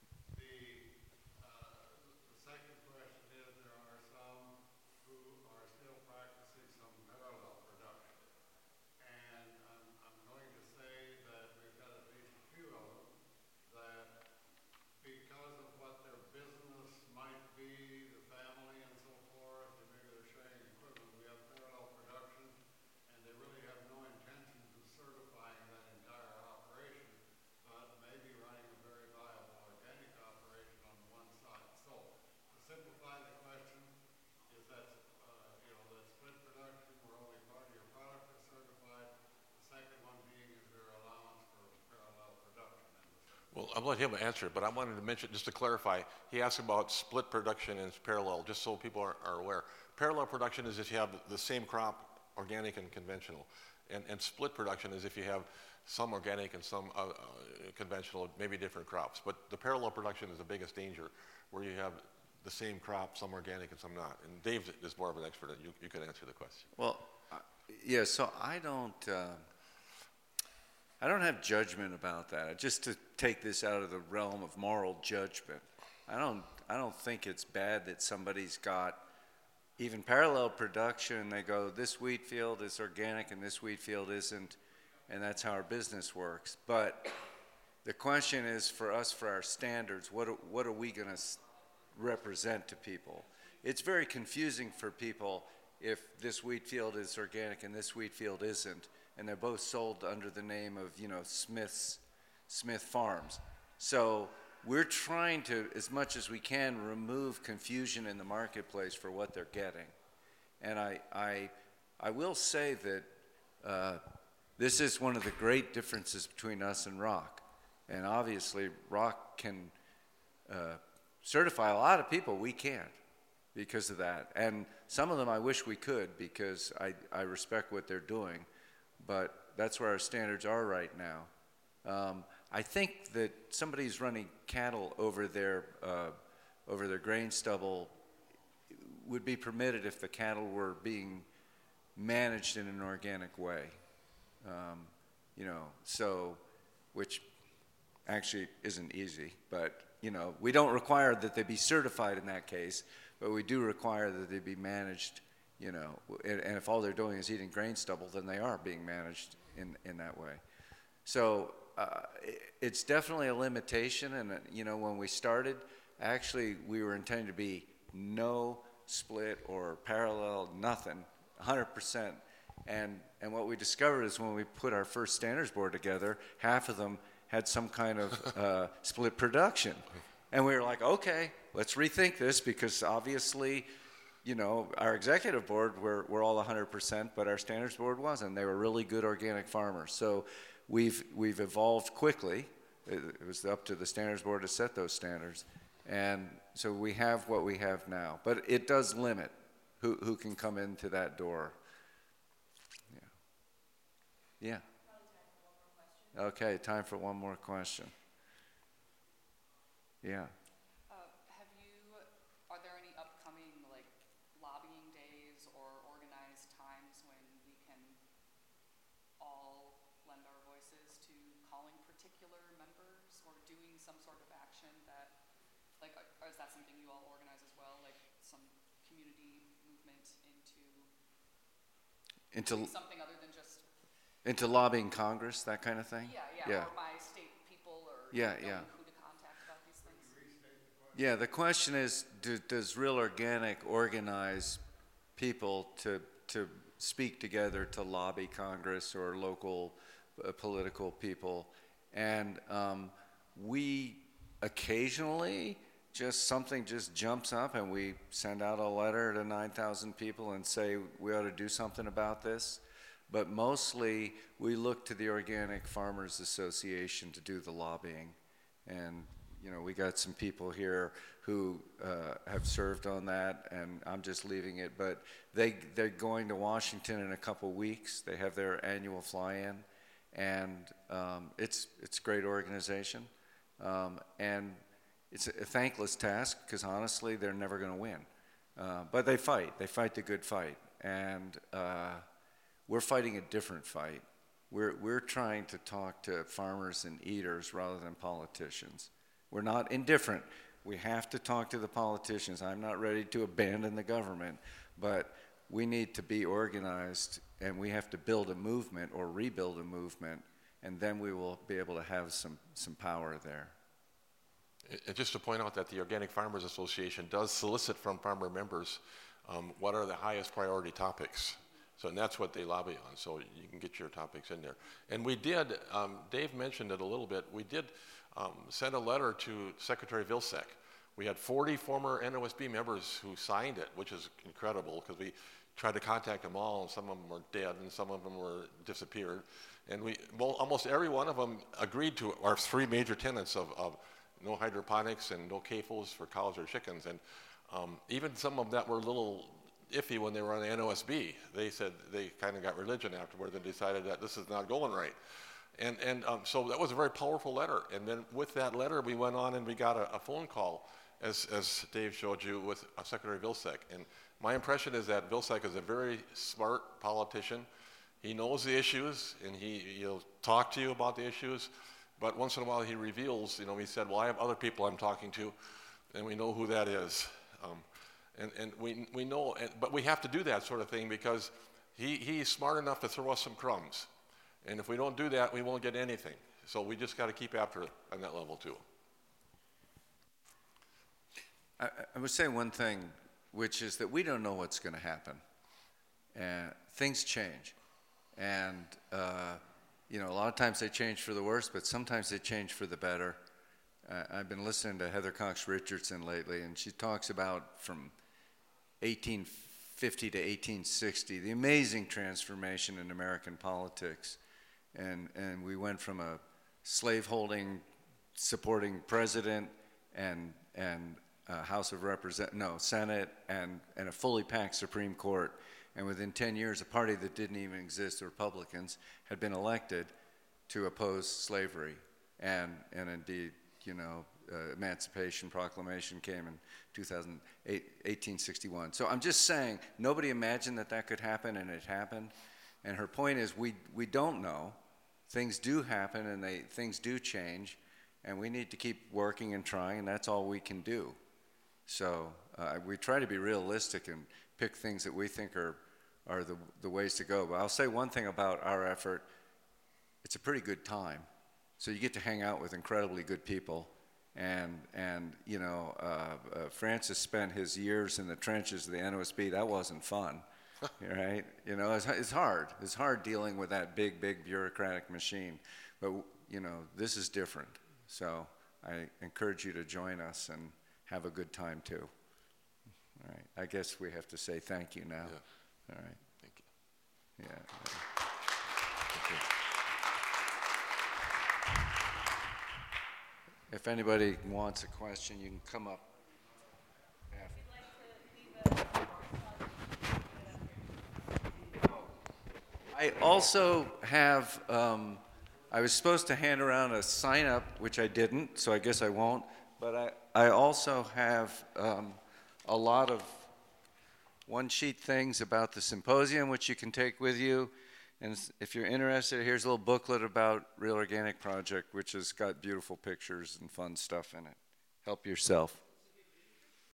The second question is there are some who are still practicing some parallel production. And I'm going to say that we've got at least a few of them that because of what their business might be, the family and so forth, and maybe they're sharing equipment, we have parallel production, and they really have no intentions of certifying that entire operation, but maybe running a very viable organic operation on the one side. So, to simplify the question, is that, you know, that split production where only part of your product is certified. The second one being, is there allowance for parallel production in the system? Well, I'll let him answer it, but I wanted to mention, just to clarify, he asked about split production and parallel, just so people are aware. Parallel production is if you have the same crop, organic and conventional. And split production is if you have some organic and some conventional, maybe different crops. But the parallel production is the biggest danger, where you have the same crop, some organic and some not. And Dave is more of an expert, and you can answer the question. Well, yeah, so I don't have judgment about that. Just to take this out of the realm of moral judgment, I don't think it's bad that somebody's got even parallel production. They go, this wheat field is organic and this wheat field isn't, and that's how our business works. But the question is for us, for our standards, what are we going to represent to people? It's very confusing for people if this wheat field is organic and this wheat field isn't, and they're both sold under the name of, you know, Smith Farms. So we're trying to, as much as we can, remove confusion in the marketplace for what they're getting. And I will say that this is one of the great differences between us and Rock. And obviously, Rock can certify a lot of people. We can't because of that. And some of them I wish we could, because I respect what they're doing. But that's where our standards are right now. I think that somebody's running cattle over their grain stubble would be permitted if the cattle were being managed in an organic way. You know, so, which actually isn't easy, but, you know, we don't require that they be certified in that case, but we do require that they be managed, you know, and if all they're doing is eating grain stubble, then they are being managed in that way. So it's definitely a limitation, and, you know, when we started, actually we were intending to be no split or parallel, nothing, 100%. And what we discovered is when we put our first standards board together, half of them had some kind of split production. And we were like, okay, let's rethink this, because obviously, you know, our executive board, we're all 100%, but our standards board wasn't. They were really good organic farmers. So we've evolved quickly. It was up to the standards board to set those standards. And so we have what we have now. But it does limit who can come into that door. Yeah. Okay, time for one more question. Yeah. Are there any upcoming like lobbying days or organized times when we can all lend our voices to calling particular members or doing some sort of action that, like, or is that something you all organize as well, like some community movement into something other than just into lobbying Congress, that kind of thing? Yeah. Or my state people, or yeah. who to contact about these things. Yeah, the question is, does Real Organic organize people to speak together to lobby Congress or local political people? And we occasionally, something just jumps up and we send out a letter to 9,000 people and say we ought to do something about this. But mostly we look to the Organic Farmers Association to do the lobbying. And, you know, we got some people here who have served on that, and I'm just leaving it. But they're going to Washington in a couple weeks. They have their annual fly-in, and it's a great organization. And it's a thankless task, because honestly, they're never going to win. But they fight. They fight the good fight. And we're fighting a different fight. We're trying to talk to farmers and eaters rather than politicians. We're not indifferent. We have to talk to the politicians. I'm not ready to abandon the government, but we need to be organized, and we have to build a movement or rebuild a movement, and then we will be able to have some power there. And just to point out that the Organic Farmers Association does solicit from farmer members what are the highest priority topics. So, and that's what they lobby on, so you can get your topics in there. And we did, Dave mentioned it a little bit, we did send a letter to Secretary Vilsack. We had 40 former NOSB members who signed it, which is incredible, because we tried to contact them all, and some of them were dead, and some of them were disappeared. And almost every one of them agreed to our three major tenets of no hydroponics and no CAFOs for cows or chickens. And even some of them that were a little iffy when they were on the NOSB, they said they kind of got religion afterward and decided that this is not going right. And so that was a very powerful letter. And then with that letter, we went on and we got a phone call, as Dave showed you, with Secretary Vilsack. And my impression is that Vilsack is a very smart politician. He knows the issues, and he'll talk to you about the issues. But once in a while, he reveals, he said, well, I have other people I'm talking to, and we know who that is. And we know, but we have to do that sort of thing, because he's smart enough to throw us some crumbs. And if we don't do that, we won't get anything. So we just got to keep after it on that level too. I would say one thing, which is that we don't know what's going to happen. And things change. And, a lot of times they change for the worse, but sometimes they change for the better. I've been listening to Heather Cox Richardson lately, and she talks about from 1850 to 1860, the amazing transformation in American politics. And we went from a slaveholding, supporting president and House of Senate and a fully packed Supreme Court. And within 10 years, a party that didn't even exist, the Republicans, had been elected to oppose slavery. And indeed, Emancipation Proclamation came in 1861. So I'm just saying, nobody imagined that could happen, and it happened. And her point is, we don't know. Things do happen, and things do change, and we need to keep working and trying, and that's all we can do. So we try to be realistic and pick things that we think are the ways to go. But I'll say one thing about our effort. It's a pretty good time. So you get to hang out with incredibly good people. And Francis spent his years in the trenches of the NOSB. That wasn't fun. Right? You know, it's hard. It's hard dealing with that big bureaucratic machine. But, you know, this is different. So I encourage you to join us and have a good time too. All right. I guess we have to say thank you now. Yeah. All right. Thank you. Yeah. If anybody wants a question, you can come up. I also have, I was supposed to hand around a sign up, which I didn't, so I guess I won't. But I also have a lot of one-sheet things about the symposium, which you can take with you. And if you're interested, here's a little booklet about Real Organic Project, which has got beautiful pictures and fun stuff in it. Help yourself.